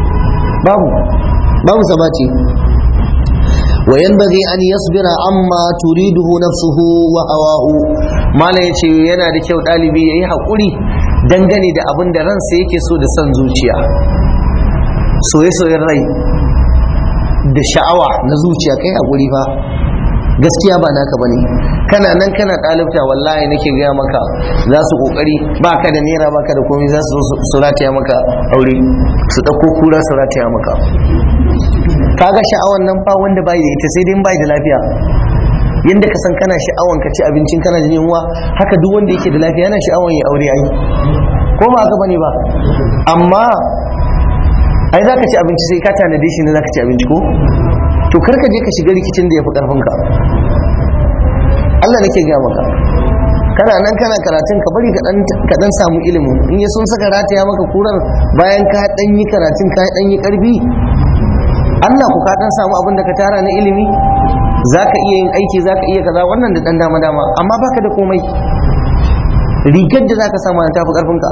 babu sabati. wa yanbaghi an yasbira amma turiduhu nafsuhu wa hawahu, mala yace yana da kyau ɗalibi yayi haƙuri dangane da abin da ransa yake so da son zuciya, soye-soyen rai da sha'awa na zuciya. kai haƙuri fa, gaskiya ba naka bane, kana nan kana ɗalibta, wallahi nake gaya maka za su kokari, baka da naira baka da komai, za su rataya maka aure, su ɗauko kura su rataya maka. kaga sha'awan nan fa wanda bai da ita sai dai bai da lafiya. yanda ka san kana sha'awan ka ci abincin kana jin yunwa, haka duk wanda yake da lafiya yana sha'awan ya aure ai, ko ba haka bane ba? amma ai zaka ci abinci sai ka tanade shi ne zaka ci abinci ko? to karka je ka shiga rikicin da yafi karfin ka. Allah nake ga maka, kana nan kana karatun ka bari ka dan samu ilimin, in ya sun saka rataya maka kurar bayan ka dan yi karatun ka dan yi karfi, Allah ku ka dan samu abin da ka tara na ilimi, zaka iya yin aiki, zaka iya kaza, wannan da dan dama amma baka da komai. rigar da zaka samu ta fi karfin ka,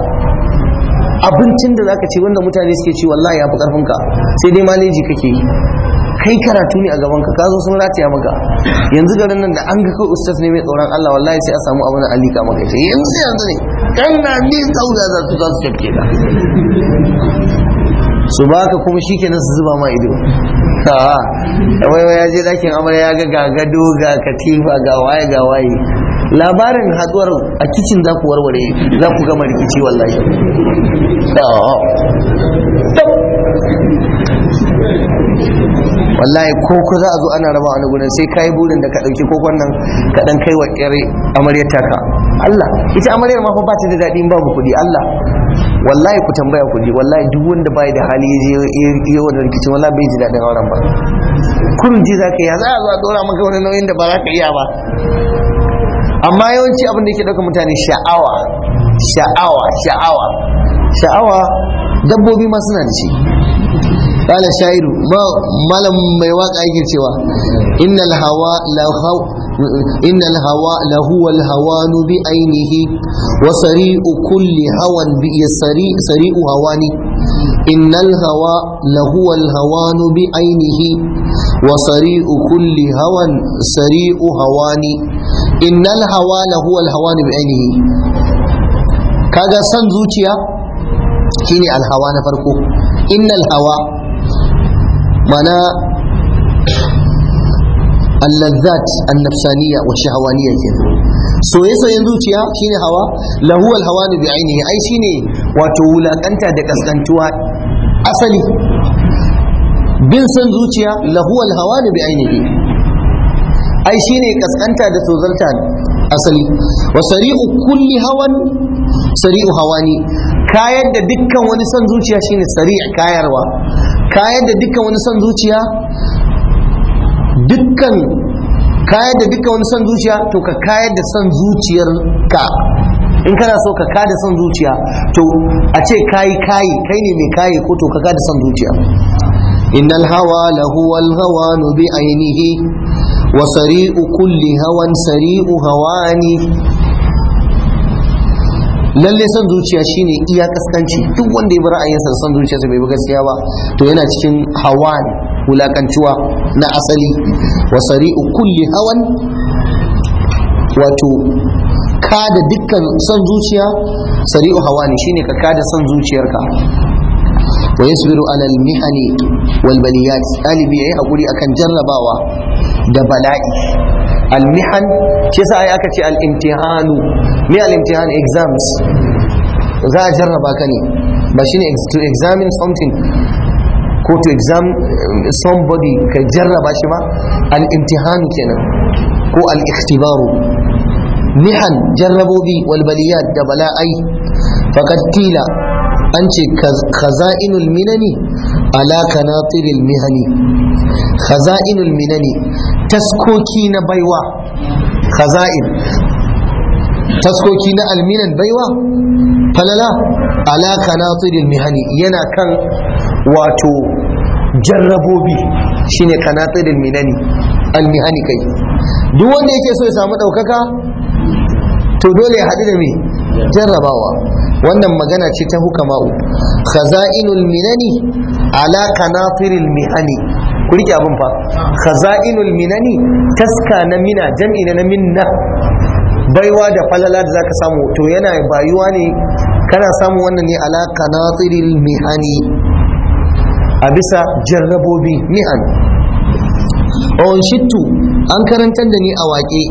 abincin da zaka ci wanda mutane suke ci wallahi ya fi karfin ka, sai dai maleji kake yi. kai karatu ne a gaban ka zo sun rataya maka. Yanzu garin nan da an ga kai ustaz ne mai tsoron Allah wallahi sai a samu abin alika maka shi yanzu ne kan na mi kauda za su tafke ka su baka kuma shikenan su zuba ma ido. Wai ya je dakin amarya ya ga gado ga katifa ga waye labarin haduwar a kicin za ku warware, za ku gama rikici wallahi. Wallahi koko za a zo ana raba wani gudun sai kayi burin da ka ɗauki kokon nan ka ɗan kai wa ƙyar amaryar taka. Allah, ita amaryar ma fa ba ta da daɗi babu kuɗi. Allah, wallahi ku tambaya ku ji, wallahi duk wanda bai da hali ya wani rikicin wallahi bai ji daɗin auren ba. Kurun ji za ka yi, za a zo a ɗora maka wani nauyin da ba za ka iya ba. Amma yawanci abin da yake ɗauka mutane sha'awa dabbobi ma suna da shi. قال الشاعر malam mai waka yake cewa innal hawa lahu wal hawanu bi ainihi wa sari'u kulli hawan bi sari'u hawani innal hawa lahu wal hawanu bi ainihi wa sari'u kulli hawan sari'u hawani innal hawa lahu wal hawanu bi ainihi. kaga san zuciya shine al hawa na farko. innal hawa mana al-lazzat an-nafsaniyya wa shahwaniyya kenan. soyayyen zuciya shine hawa, lahu al-hawani bi ainihi, ai shine wato wulakanta da kaskantuwa asali. bin san zuciya lahu al-hawani bi ainihi, ai shine kaskanta da tozarta asali. wa sari'u kulli hawan sari'u hawani, kayar da dukkan wani son zuciya shine sari' kayarwa. kayar da dukkan wani son zuciya kayar da dukkan wani son zuciya to ka kayar da son zuciyarka. in kana so ka kada son zuciya to a ce kai ne mai kayi ko to ka kada son zuciya. innal hawa lahu wal hawanu bi ainihi wa sari'u kulli hawan sari'u hawani. lalle son zuciya shine iya kaskanci. duk wanda ya bi ra'ayinsa son zuciyarsa bai bi gaskiya ba to yana cikin hawan, wulakancuwa na asali. wa sari'u kulli hawan, wato kada dukkan son zuciya sari'u hawani shine ka kada son zuciyarka. wa yasbiru ala al-mihani wal baliyat, ɗalibi yayi hakuri akan jarrabawa da bala'i. al-mihan shi yasa ai aka ce al-imtihanu. me al-imtihan? exams. za a jarraba ka ne, ba shine to examine something ko to exam somebody ka jarraba shi ba. al-imtihanu kenan ko al-ikhtibaru. mihan jarrabobi wal baliyat da bala'ai. faqad qila an ce khaza'inul minani ala kanatiril mihani. khaza'inul minani taskoki na baiwa. khaza'in taskoki na alminan baiwa falala ala kanatiril mihani yana kan wato jarrabobi shine kanatiril minani almihani kai. duk wanda yake so ya samu ɗaukaka to dole ya haɗu da me jarrabawa. wannan magana ce ta hukama'u. khaza'inul minani ala kanatiril mihani. ku rike abin fa, khaza'inul minani taska na mina, jam'i na minna. baiwa da falala da zaka samu to yana bayuwa ne, kana samu wannan ne ala kanatiril mihani, a bisa jarrabobi mihan. shittu an karantar da ni a waƙe.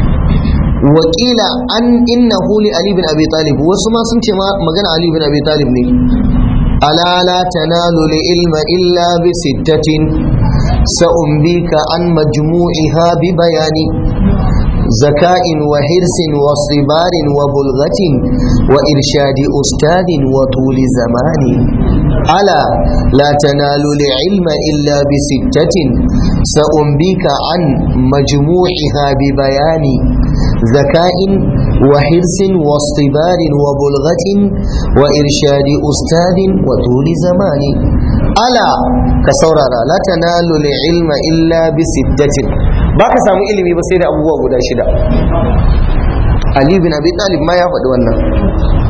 wakila an innahu li ali bin abi talib, wasu ma sun ce ma magana ali bin abi talib ne. ala la tanalu li ilma illa bi sittatin sa'umbika an majmu'iha bi bayani zaka'in wa hirsin wa sibarin wa bulghatin wa irshadi ustadin wa tuli zamani. ala la tanalu li ilma illa bi sittatin sa'umbika an majmu'iha bi bayani ذكاء وحرص واصطبار وبلغة وإرشاد أستاذ وطول زمان. ألا كسورارا لا تنال العلم إلا بستة. باك سامو إلمي بسير أبوه ودا شدا. علي بن أبي طالب ما يفعل وانا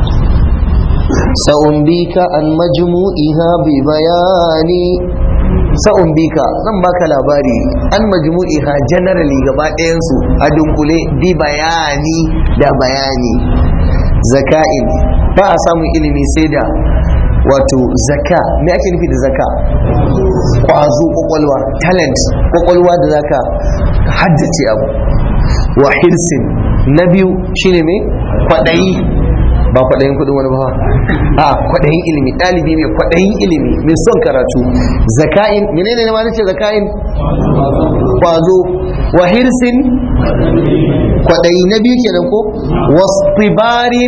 سأنبيك عن مجموعها ببياني sa'un bika zan baka labari an majmu'iha generally gaba ɗayan su a dunkule bi bayani da bayani. Zaka'in ba a samun ilimi sai da wato zaka. Me ake nufi da zaka? Kwazo, kwakwalwa, talent, kwakwalwa da zaka haddace abu. Wa hirsin na biyu shine me? Kwaɗayi, ba kwaɗayin kuɗin wani ba, a kwaɗayin ilimi. ɗalibi mai kwaɗayin ilimi mai son karatu. Zaka'in menene ne ma nace zaka'in? Kwazo. Wa hirsin kwaɗayi na biyu kenan ko? Wastibarin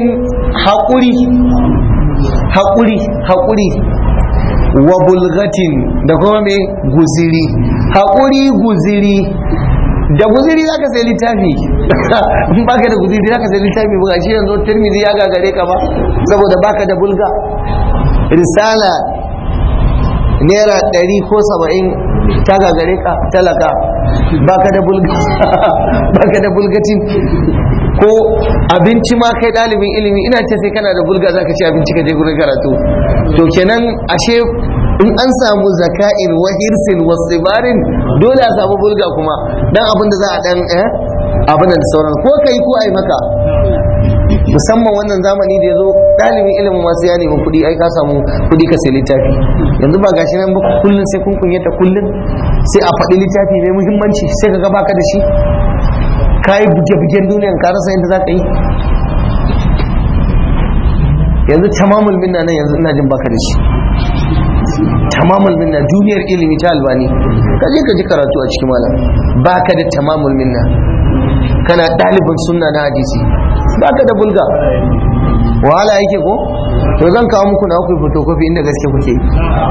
haƙuri. Wa bulgatin da kuma mai guziri. Haƙuri, guziri. Da guziri za ka sai littafi in baka da guziri za ka sai littafi ba shi yanzu Tirmidhi ya gagare ka ba saboda baka da bulga. Risala naira 100 ko 70 ta gagare ka talaka, baka da bulga baka da bulgatin. Ko abinci ma kai ɗalibin ilimi ina ce sai kana da bulga za ka ci abinci ka je gurin karatu. To kenan ashe in an samu zaka'in wa hirsin wa tsibarin dole a samu bulga kuma dan abin da za a dan abin da sauran ko kai ko ai maka. Musamman wannan zamani da yazo dalibin ilimin masu ya nemi kuɗi, ai ka samu kuɗi ka sai littafi. Yanzu ba gashi nan ba kullun sai kun kunyata kullun sai a faɗi littafi mai muhimmanci sai ka ga baka da shi, kai buge-bugen duniyan ka rasa yadda za ka yi. Yanzu tamamul minna nan yanzu ina jin baka da shi. Tamamul minna duniyar ilimi ta Albani ka je ka ji karatu a cikin malam, baka da tamamul minna, kana ɗalibin sunna na hadisi baka da bulga. Wahala yake ko? To zan kawo muku na ku photocopy inda gaske kuke yi.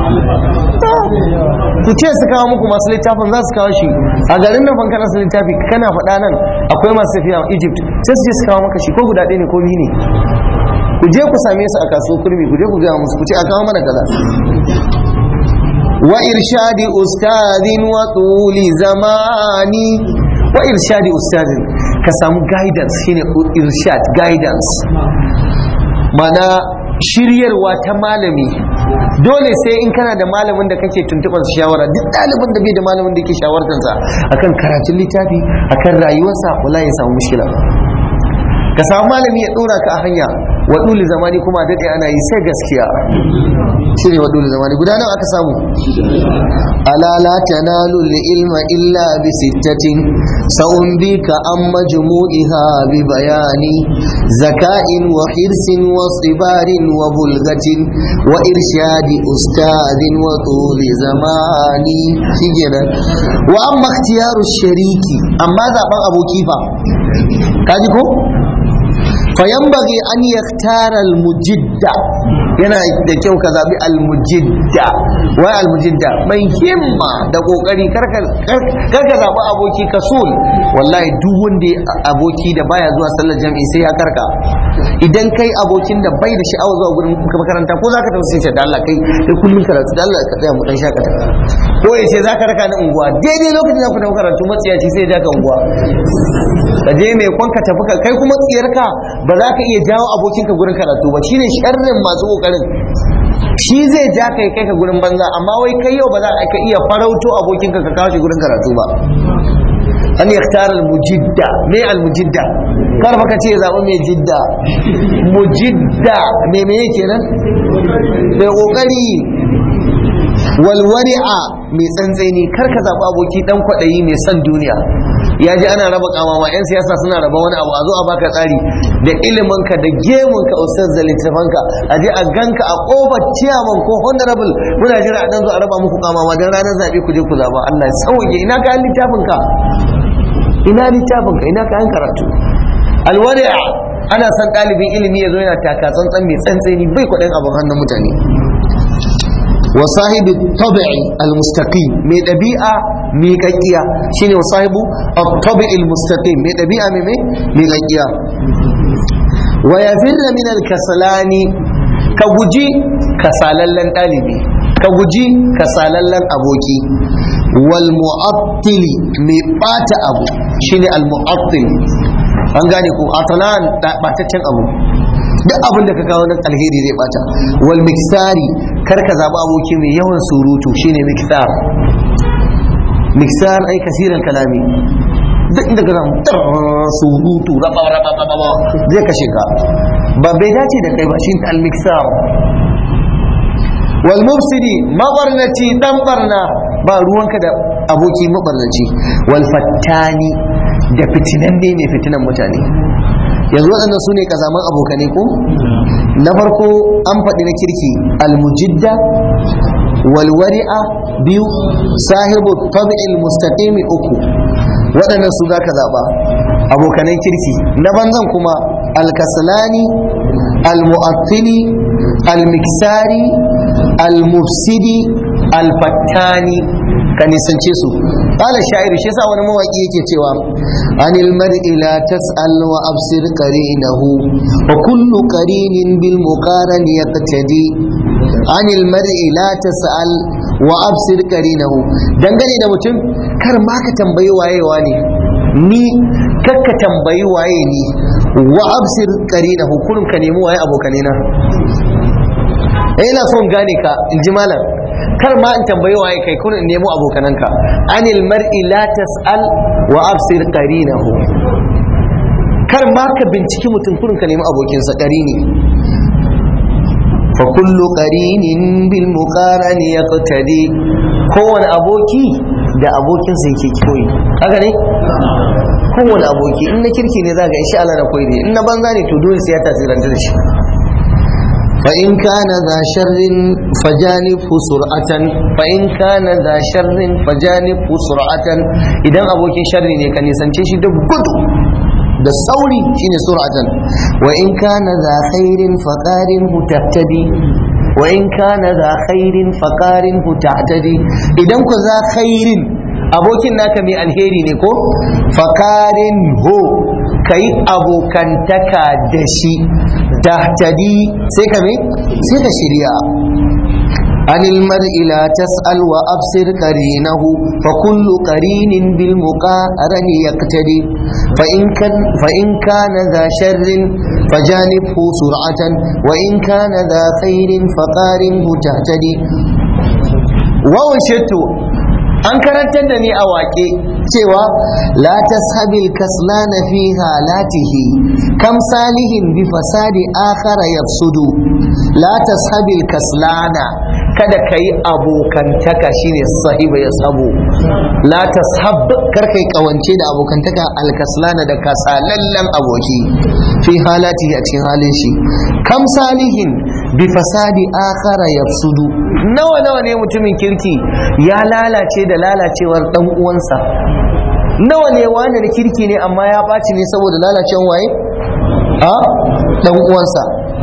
Ku ce su kawo muku masu littafin, za su kawo shi a garin nan. Fan kana su littafi kana faɗa nan akwai masu tafiya Egypt sai su je su kawo maka shi, ko guda ɗaya ne ko biyu ne. Ku je ku same su a kasuwar kurmi, ku je ku gaya musu, ku ce a kawo mana kaza. Wa irshadi ustadin wa tuli zamani. Wa irshadi ustadin, ka samu guidance, shine irshad, guidance, mana shiryarwa ta malami. Dole sai in kana da malamin da kake tuntuɓar shawara. Duk ɗalibin da bai da malamin da yake shawartarsa akan karatun littafi, akan rayuwarsa, wallahi ya samu mushkila. Ka samu malami ya ɗora ka a hanya. Wa duli zamani kuma daɗe ana yi sai gaskiya, shine wa duli zamani. Guda nawa aka samu? Ala la tanalu ilma illa bi sittatin sa'un bika an majmu'iha bi bayani. Zaka'in wa hirsin wa sibarin wa bulgatin wa irshadi ustadin wa tuli zamani. Shikenan. Wa amma ikhtiyaru shariki, amma zaben aboki fa kaji ko? Fayambagi an yaktara almujidda, yana da kyau ka zabi almujidda. Wai almujidda mai himma da kokari, karka zabi aboki kasul. Wallahi duk wanda aboki da baya zuwa sallar jami'i sai ya karka. Idan kai abokin da bai da sha'awa zuwa gurin makaranta, ko zaka tafi sai da Allah kai kullun karatu, da Allah ka tsaya mu dan shakata. Ko yace zaka raka ni unguwa, daidai lokacin da ku tafi karatu matsiyaci sai ya ka unguwa. Ka je mai kwanka tafi kai kuma tsiyarka ba za ka iya jawo abokinka gurin karatu ba. Shine sharrin masu kokarin, shi zai ja kai ka gurin banza, amma wai kai yau ba za ka iya farauto abokinka ka kawo shi gurin karatu ba. An yaktar al-mujidda. Me al-mujidda? Kar baka ce zaɓi mai jidda. Mujidda me yake nan? Mai kokari. Walwari'a mai tsantseni. Kar ka zaɓi aboki dan kwaɗayi mai son duniya. Ya ji ana raba kamama, 'yan siyasa suna raba wani abu, a zo a baka tsari da iliminka da gemunka ustaz da littafanka, a je a ganka a ƙofar ciyaman ko honorable, muna jira a dan zo a raba muku kamama don ranar zaɓe ku je ku zaɓa. Allah ya sauke. Ina kayan littafinka? Ina littafinka? Ina kayan karatu? Alwari'a, ana son ɗalibin ilimi ya zo yana taka tsantsan mai tsantseni, bai kwaɗayin abin hannun mutane. Wa sahibi tabi'i al-mustaqim, mai ɗabi'a miƙaƙƙiya, shine wa sahibu at-tabi'i al-mustaqim, mai ɗabi'a mai miƙaƙƙiya. Wa yafirra min al-kasalani, ka guji kasalallen ɗalibi, ka guji kasalallen aboki. Wal mu'attili, mai ɓata abu, shine al-mu'attil. An gane ko? Atalan ɓataccen abu, duk abin da ka kawo nan alheri zai bata. Wal miksari, kar ka zaɓi aboki mai yawan surutu shine miksar. Miksar ai kasiran kalami, duk inda ka zama surutu raba zai kashe ka, ba bai dace da kai ba shi al-miksar. Wal mufsidi mabarnaci dan barna, ba ruwanka da aboki mabarnaci. Wal fattani da fitinanne mai fitinan mutane. Yanzu waɗannan su ne kazaman abokanai ko? Na farko an faɗi na kirki al-mujidda wal wari'a biyu, sahibu tabi'il mustaqimi uku. Waɗannan su za ka zaɓa abokanan kirki. Na banzan kuma al-kaslani al-mu'attili al-miksari al-mufsidi al-fattani, ka nisance su. Qala sha'iru, shi yasa wani mawaki yake cewa anil mar'i la tas'al wa absir qarinahu wa kullu qarinin bil muqaran yaqtadi. Anil mar'i la tas'al wa absir qarinahu, dangane da mutum kar ma ka tambayi wayewa ne ni, kar ka tambayi waye ni. Wa absir qarinahu, kullum ka nemi waye abokanina. Ina son gane ka in ji malam, kar ma in tambayi waye kai, kullum in nemo abokananka. Anil mar'i la tas'al wa absir qarinahu, kar ma ka binciki mutum, kullum ka nemi abokinsa qarini. fa kullu qarinin bil muqarani yaqtadi, kowane aboki da abokinsa yake koyi. Haka ne, kowane aboki in na kirki ne zaka insha Allah na koyi ne, in na banza ne to dole sai ya tasiranta da shi. fa in kana za sharrin fajanibhu sur'atan, fa in kana za sharrin fajanibhu sur'atan, idan abokin sharri ne ka nisance shi da gudu da sauri shine sur'atan. wa in kana za khairin faqarinhu tahtadi, wa in kana za khairin faqarinhu tahtadi, idan ku za khairin abokin naka mai alheri ne ko, faqarinhu kai abokantaka da shi, tahtadi sai ka me sai ka shirya. anil mar'i la tas'al wa absir qarinahu fa kullu qarinin bil muqarani yaqtadi, fa in kana dha sharrin fajanibhu sur'atan wa in kana dha khairin faqarinhu tahtadi. wa washatu, an karantar da ni a waƙe cewa la tashabil kaslana fi halatihi kam salihin bi fasadi akhara yafsudu. la tashabil kaslana, kada kai abokantaka shine sahiba ya sabo. la tashab, kar kai kawance da abokantaka alkaslana da kasalallan aboki fi halatihi a cikin halin shi. kam salihin bi fasadi akhara yafsudu, nawa ne mutumin kirki ya lalace da lalacewar dan uwansa. nawa ne wani da kirki ne amma ya ɓaci ne saboda lalacewar waye a dan uwansa.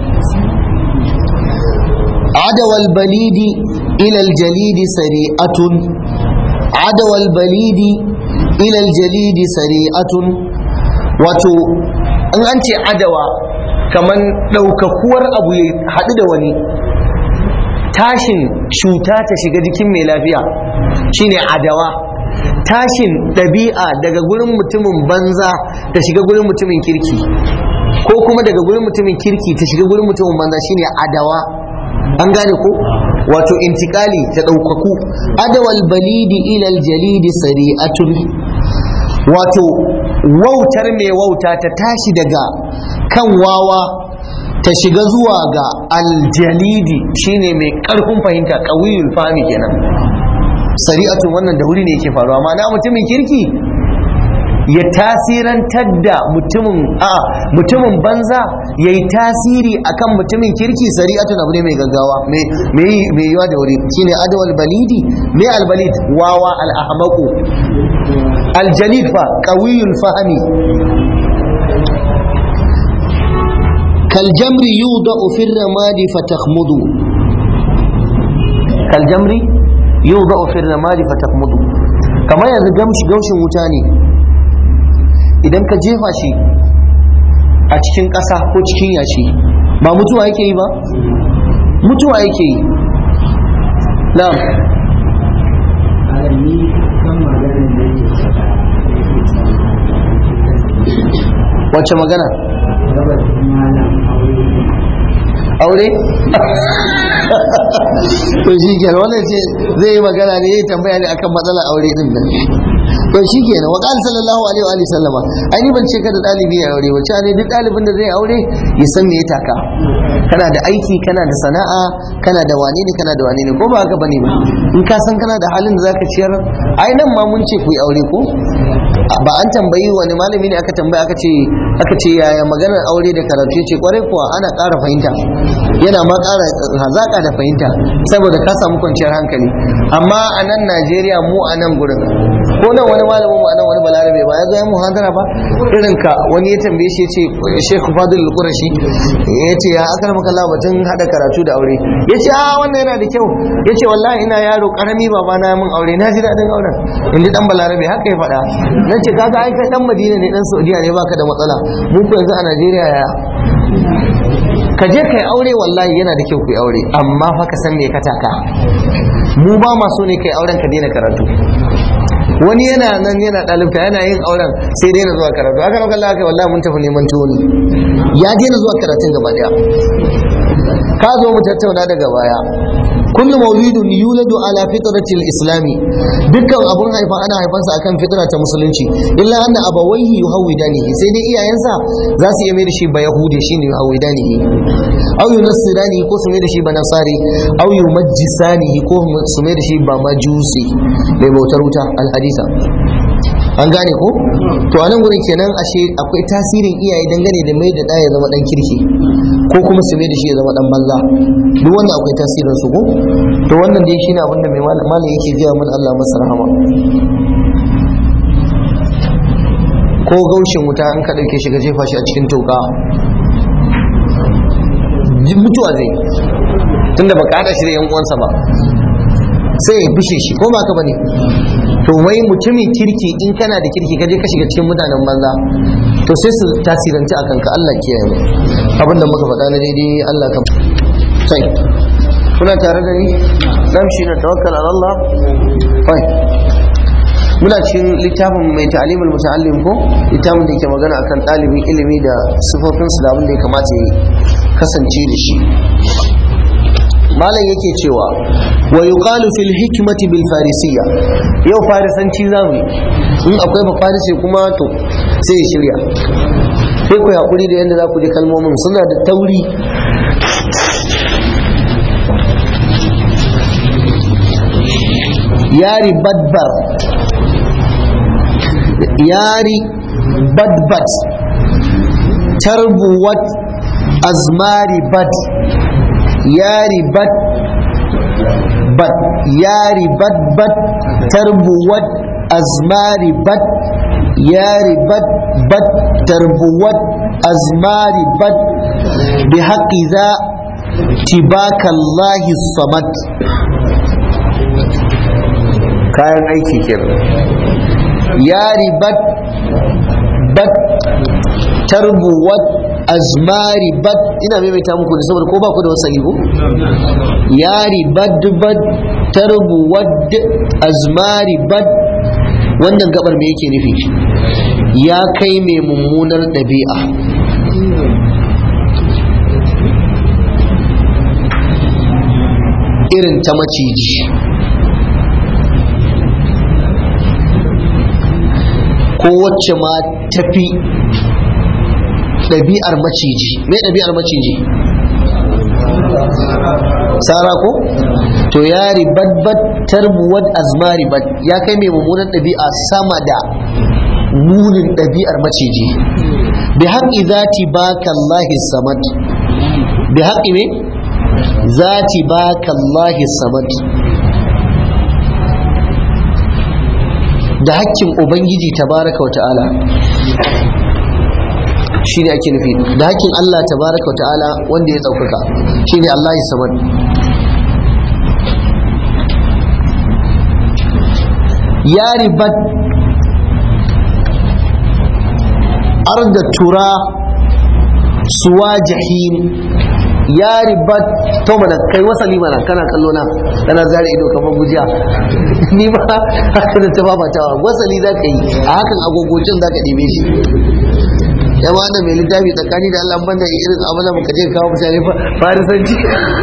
adawal balidi ila aljalidi sari'atun, adawal balidi ila aljalidi sari'atun, wato in an ce adawa kaman ɗaukakuwar abu ya haɗu da wani, tashin cuta ta shiga jikin mai lafiya shine adawa. tashin ɗabi'a daga gurin mutumin banza ta shiga gurin mutumin kirki, ko kuma daga gurin mutumin kirki ta shiga gurin mutumin banza shine adawa. an gane ko, wato intikali ta ɗaukaku. adawal balidi ilal jalidi sari'atun, wato wautar mai wauta ta tashi daga kan wawa ta shiga zuwa ga aljalidi shine mai karfin fahimta, qawiyul fahmi kenan. sari'atun, wannan da wuri ne yake faruwa, ma'ana mutumin kirki ya tasirantar da mutumin banza ya yi tasiri akan mutumin kirki. sari'atun abu ne mai gaggawa, mai yiwa da wuri, shine adawal balidi. mai albalid wawa, al-ahmaqu. aljalid fa qawiyul fahmi. kaljamri yudau fi ramadi fatakhmudu, kaljamri yudau fi ramadi fatakhmudu, kamar yanzu gaushin wuta ne, idan ka jefa shi a cikin ƙasa ko cikin yashi ba mutuwa yake yi ba? mutuwa yake yi. na'am. wace magana? aure to shi kenan wannan ce zai yi magana ne ya tambaya ne akan matsalar aure din nan to shi kenan wa qala sallallahu alaihi wa sallama ai ban ce kada dalibi ya aure wace ne duk dalibin da zai aure ya san me ya taka kana da aiki kana da sana'a kana da wane ne kana da wane ne ko ba haka bane ba in ka san kana da halin da zaka ciyar ai nan ma mun ce ku yi aure ko ba an tambayi wani malami ne aka tambaya aka ce yaya maganar aure da karatu ce kwarai kuwa ana ƙara fahimta yana ma ƙara hazaka da fahimta saboda ka samu kwanciyar hankali amma a nan Najeriya mu a nan gurin ko nan wani malamin mu a nan wani balarabe ba ya zo ya muhadara ba irin ka wani ya tambaye shi ya ce Sheikh Fadil Qurashi ya ce ya akar maka Allah batun hada karatu da aure ya ce wannan yana da kyau ya ce wallahi ina yaro karami babana ya mun aure na ji daɗin auren in ji dan balarabe haka ya faɗa nan ce kaga ai kai dan Madina ne dan Saudiya ne baka da matsala mu ko yanzu a Najeriya ya ka je kai aure wallahi yana da kyau ku aure amma fa ka san me ka taka mu ba ma so ne kai auren ka daina karatu wani yana nan yana dalibta yana yin auren sai daina zuwa karatu haka nan Allah kai wallahi mun tafi neman tuwo ne ya daina zuwa karatun gaba daya ka zo mu tattauna daga baya kullu maulidun yuladu ala fitratil islami dukkan abun haifa ana haifansa akan fitra ta musulunci illa anna abawaihi yuhawidanihi sai dai iyayensa za su yi mai da shi ba yahudi shine yuhawidanihi aw yunassirani ko su mai da shi ba nasari aw yumajjisanihi ko su mai da shi ba majusi mai bautar wuta alhadisa an gane ko to anan gurin kenan ashe akwai tasirin iyaye dangane da mai da ya zama dan kirki ko kuma su mai da shi ya zama dan banza duk wannan akwai tasirin su ko to wannan dai shine abin da mai malam yake jiya mun Allah masa rahama ko gaushin wuta an ka dauke shi ga jefa shi a cikin toka mutuwa zai tunda baka hada shi da yan uwansa ba sai ya bushe shi ko ba ka bane to wai mutumin kirki in kana da kirki kaje ka shiga cikin mutanen banza to sai su tasiranci akan ka Allah kiyaye mu abinda muka faɗa na daidai Allah ka sai kuna tare da ni dan shi na tawakkal ala Allah fai muna cikin littafin mai ta'limul muta'allim ko littafin da yake magana akan ɗalibin ilimi da sifofinsu da abin da ya kamata ya kasance da shi malam yake cewa wa yuqalu fil hikmati bil farisiyya yau farisanci zamu in akwai ba farisi kuma to sai ya shirya sai ku hakuri da yanda za ku ji kalmomin suna da tauri yari badbar yari badbat tarbuwat azmari bad yari bad bad yari bad bad tarbuwat azmari bad yari bad bad tarbuwat azmari bad bihaqqi za tibakallahi samad kayan aiki kenan yari bad bad tarbuwat azmari bad ina maimaita muku ne saboda ko ba ku da wasali ko yari bad bad tarbuwat azmari bad wannan gabar me yake nufi ya kai mai mummunar ɗabi'a irin ta maciji ko wacce ma tafi ɗabi'ar maciji me ɗabi'ar maciji sara ko to ya ribadbat tarbuwat azmari bad ya kai mai mummunan ɗabi'a sama da munin ɗabi'ar maciji bi haqqi zati bakallahi samad bi haqqi me zati bakallahi samad da hakkin ubangiji tabaraka wa ta'ala shi ne ake nufi da hakkin Allah tabaraka wa ta'ala wanda ya ɗaukaka shi ne Allah ya samad ya ribat arda tura suwa jahim ya ribat to mana kai wasali mana kana kallo na kana zare ido kamar gujiya ni ma haka da ta babatawa wasali za ka yi a hakan agogocin za ka ɗibe shi ya ba da mai littafi tsakani da Allah banda irin abin da muka je kawo mutane farisanci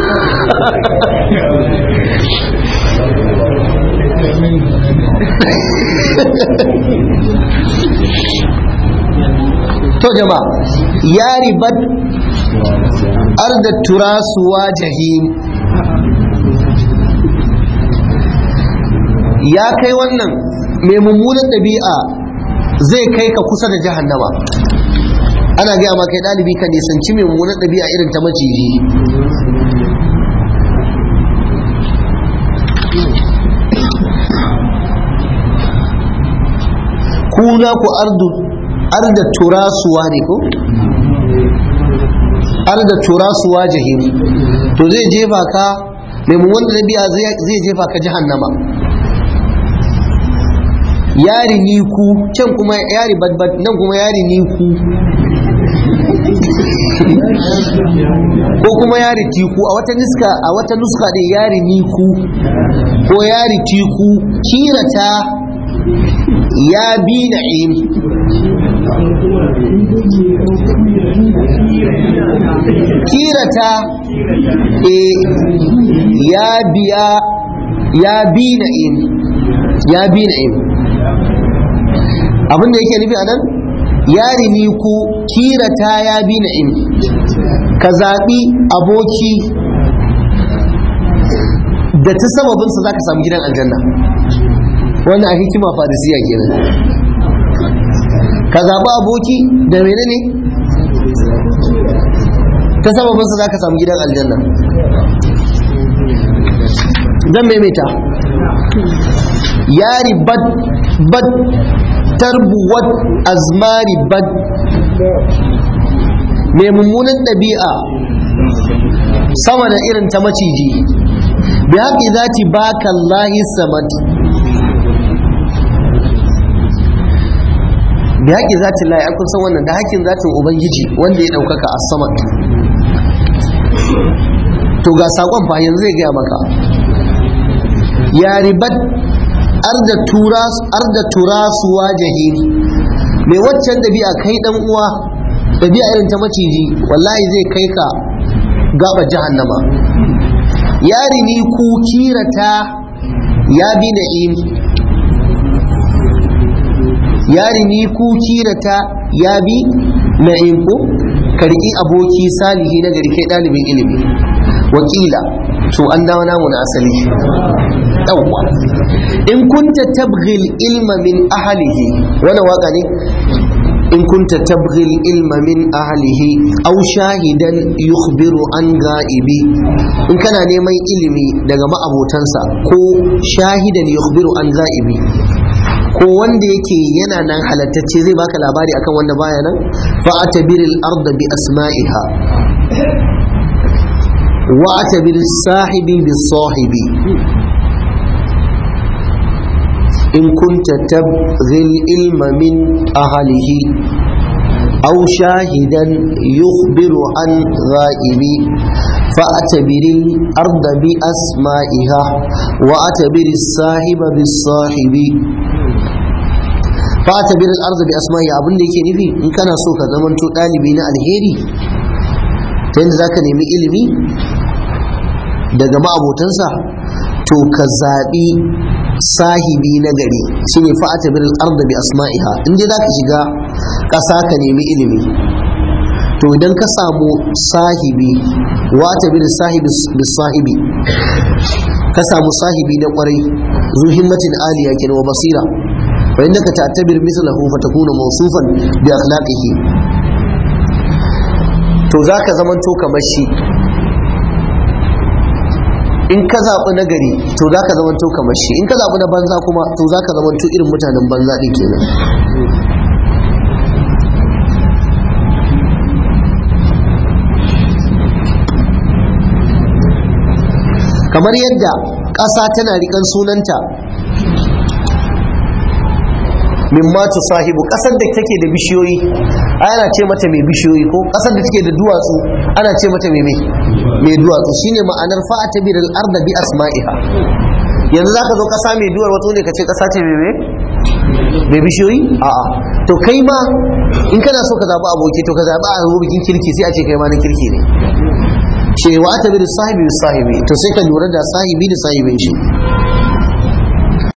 to jama'a ya ribat arda turasuwa jahim, ya kai wannan mai mummunan ɗabi'a zai kai ka kusa da jahannama. Ana gaya ma kai ɗalibi ka nisanci mai mummunan ɗabi'a irin ta maciji. Kuna ku arda turasuwa ne ko? Arda turasuwa jahim, to zai jefa ka mai mummunan ɗabi'a zai jefa ka jahannama. Yari niku can kuma yari badbad nan kuma yari niku ko kuma yari tiku a wata nuska din yari niku ko yari tiku kirata ya bi na'im, kirata ya bi na'im, ya bi na'im. Abin da yake nufi a nan yari ni ku kirata ya bi na'im, ka zaɓi aboki da ta sababinsa za ka samu gidan aljanna. Wannan a hikima farisiya kenan. Ka zaɓi aboki da menene ta sababinsa za ka samu gidan aljanna. Zan maimaita yari bad tarbuwat azmari bad, mai mummunan ɗabi'a sama da irin ta maciji. bi haƙi zati baka Allahi samad, bi haƙi zati Allah ya kun san wannan da haƙin zatin ubangiji wanda ya ɗaukaka a samad. To ga saƙon fa yanzu zai gaya maka ya ribat arda turasuwa jahim, mai waccan ɗabi'a kai ɗan uwa ɗabi'a irin ta maciji wallahi zai kai ka gaba jahannama. Yari ni ku kirata ya bi na'im, yari ni ku kirata ya bi na'im ko karki aboki salihi na gari kai ɗalibin ilimi. Wakila to an dawo namu na asali yawwa in kunta tabghil ilma min ahlihi, wannan waka ne. In kunta tabghil ilma min ahlihi aw shahidan yukhbiru an ga'ibi, in kana neman ilimi daga ma'abotansa ko shahidan yukhbiru an ga'ibi, ko wanda yake yana nan halattacce zai baka labari akan wanda baya nan. Fa atabiril arda bi asma'iha واعتبر الصاحب بالصاحب إن كنت تبغي العلم من أهله أو شاهدا يخبر عن غائب فاعتبر الأرض بأسمائها واعتبر الصاحب بالصاحب. فاعتبر الأرض بأسمائها abin da yake nufi in kana so ka zamanto ɗalibi na alheri ta yadda za ka nemi ilimi daga ma'abotansa, to ka zaɓi sahibi na gari shine fa'ata bil arda bi asma'iha. in dai zaka shiga ƙasa ka nemi ilimi, to idan ka samu sahibi wata bil sahibi bis sahibi, ka samu sahibi na kwarai zu himmatin aliya kin wa basira, fa innaka ta'tabir mithlahu fatakunu mawsufan bi akhlaqihi, to zaka zamanto kamar shi. in ka zaɓi nagari to za ka zamanto kamar shi, in ka zaɓi na banza kuma to za ka zamanto irin mutanen banza ɗin kenan. kamar yadda ƙasa tana riƙan sunanta mimma tusahibu, ƙasar da take da bishiyoyi ana ce mata mai bishiyoyi, ko ƙasar da take da duwatsu ana ce mata mai duwatsu. shine ma'anar fa'atabir al-arda bi asma'iha. yanzu zaka zo ƙasa mai duwar wato ne kace ƙasa ce mai bai bishiyoyi a'a to kai ma in kana so ka zaɓi aboki to ka zaɓi abokin kirki sai a ce kai ma na kirki ne cewa ta bi da sahibi to sai ka lura da sahibi da sahibin shi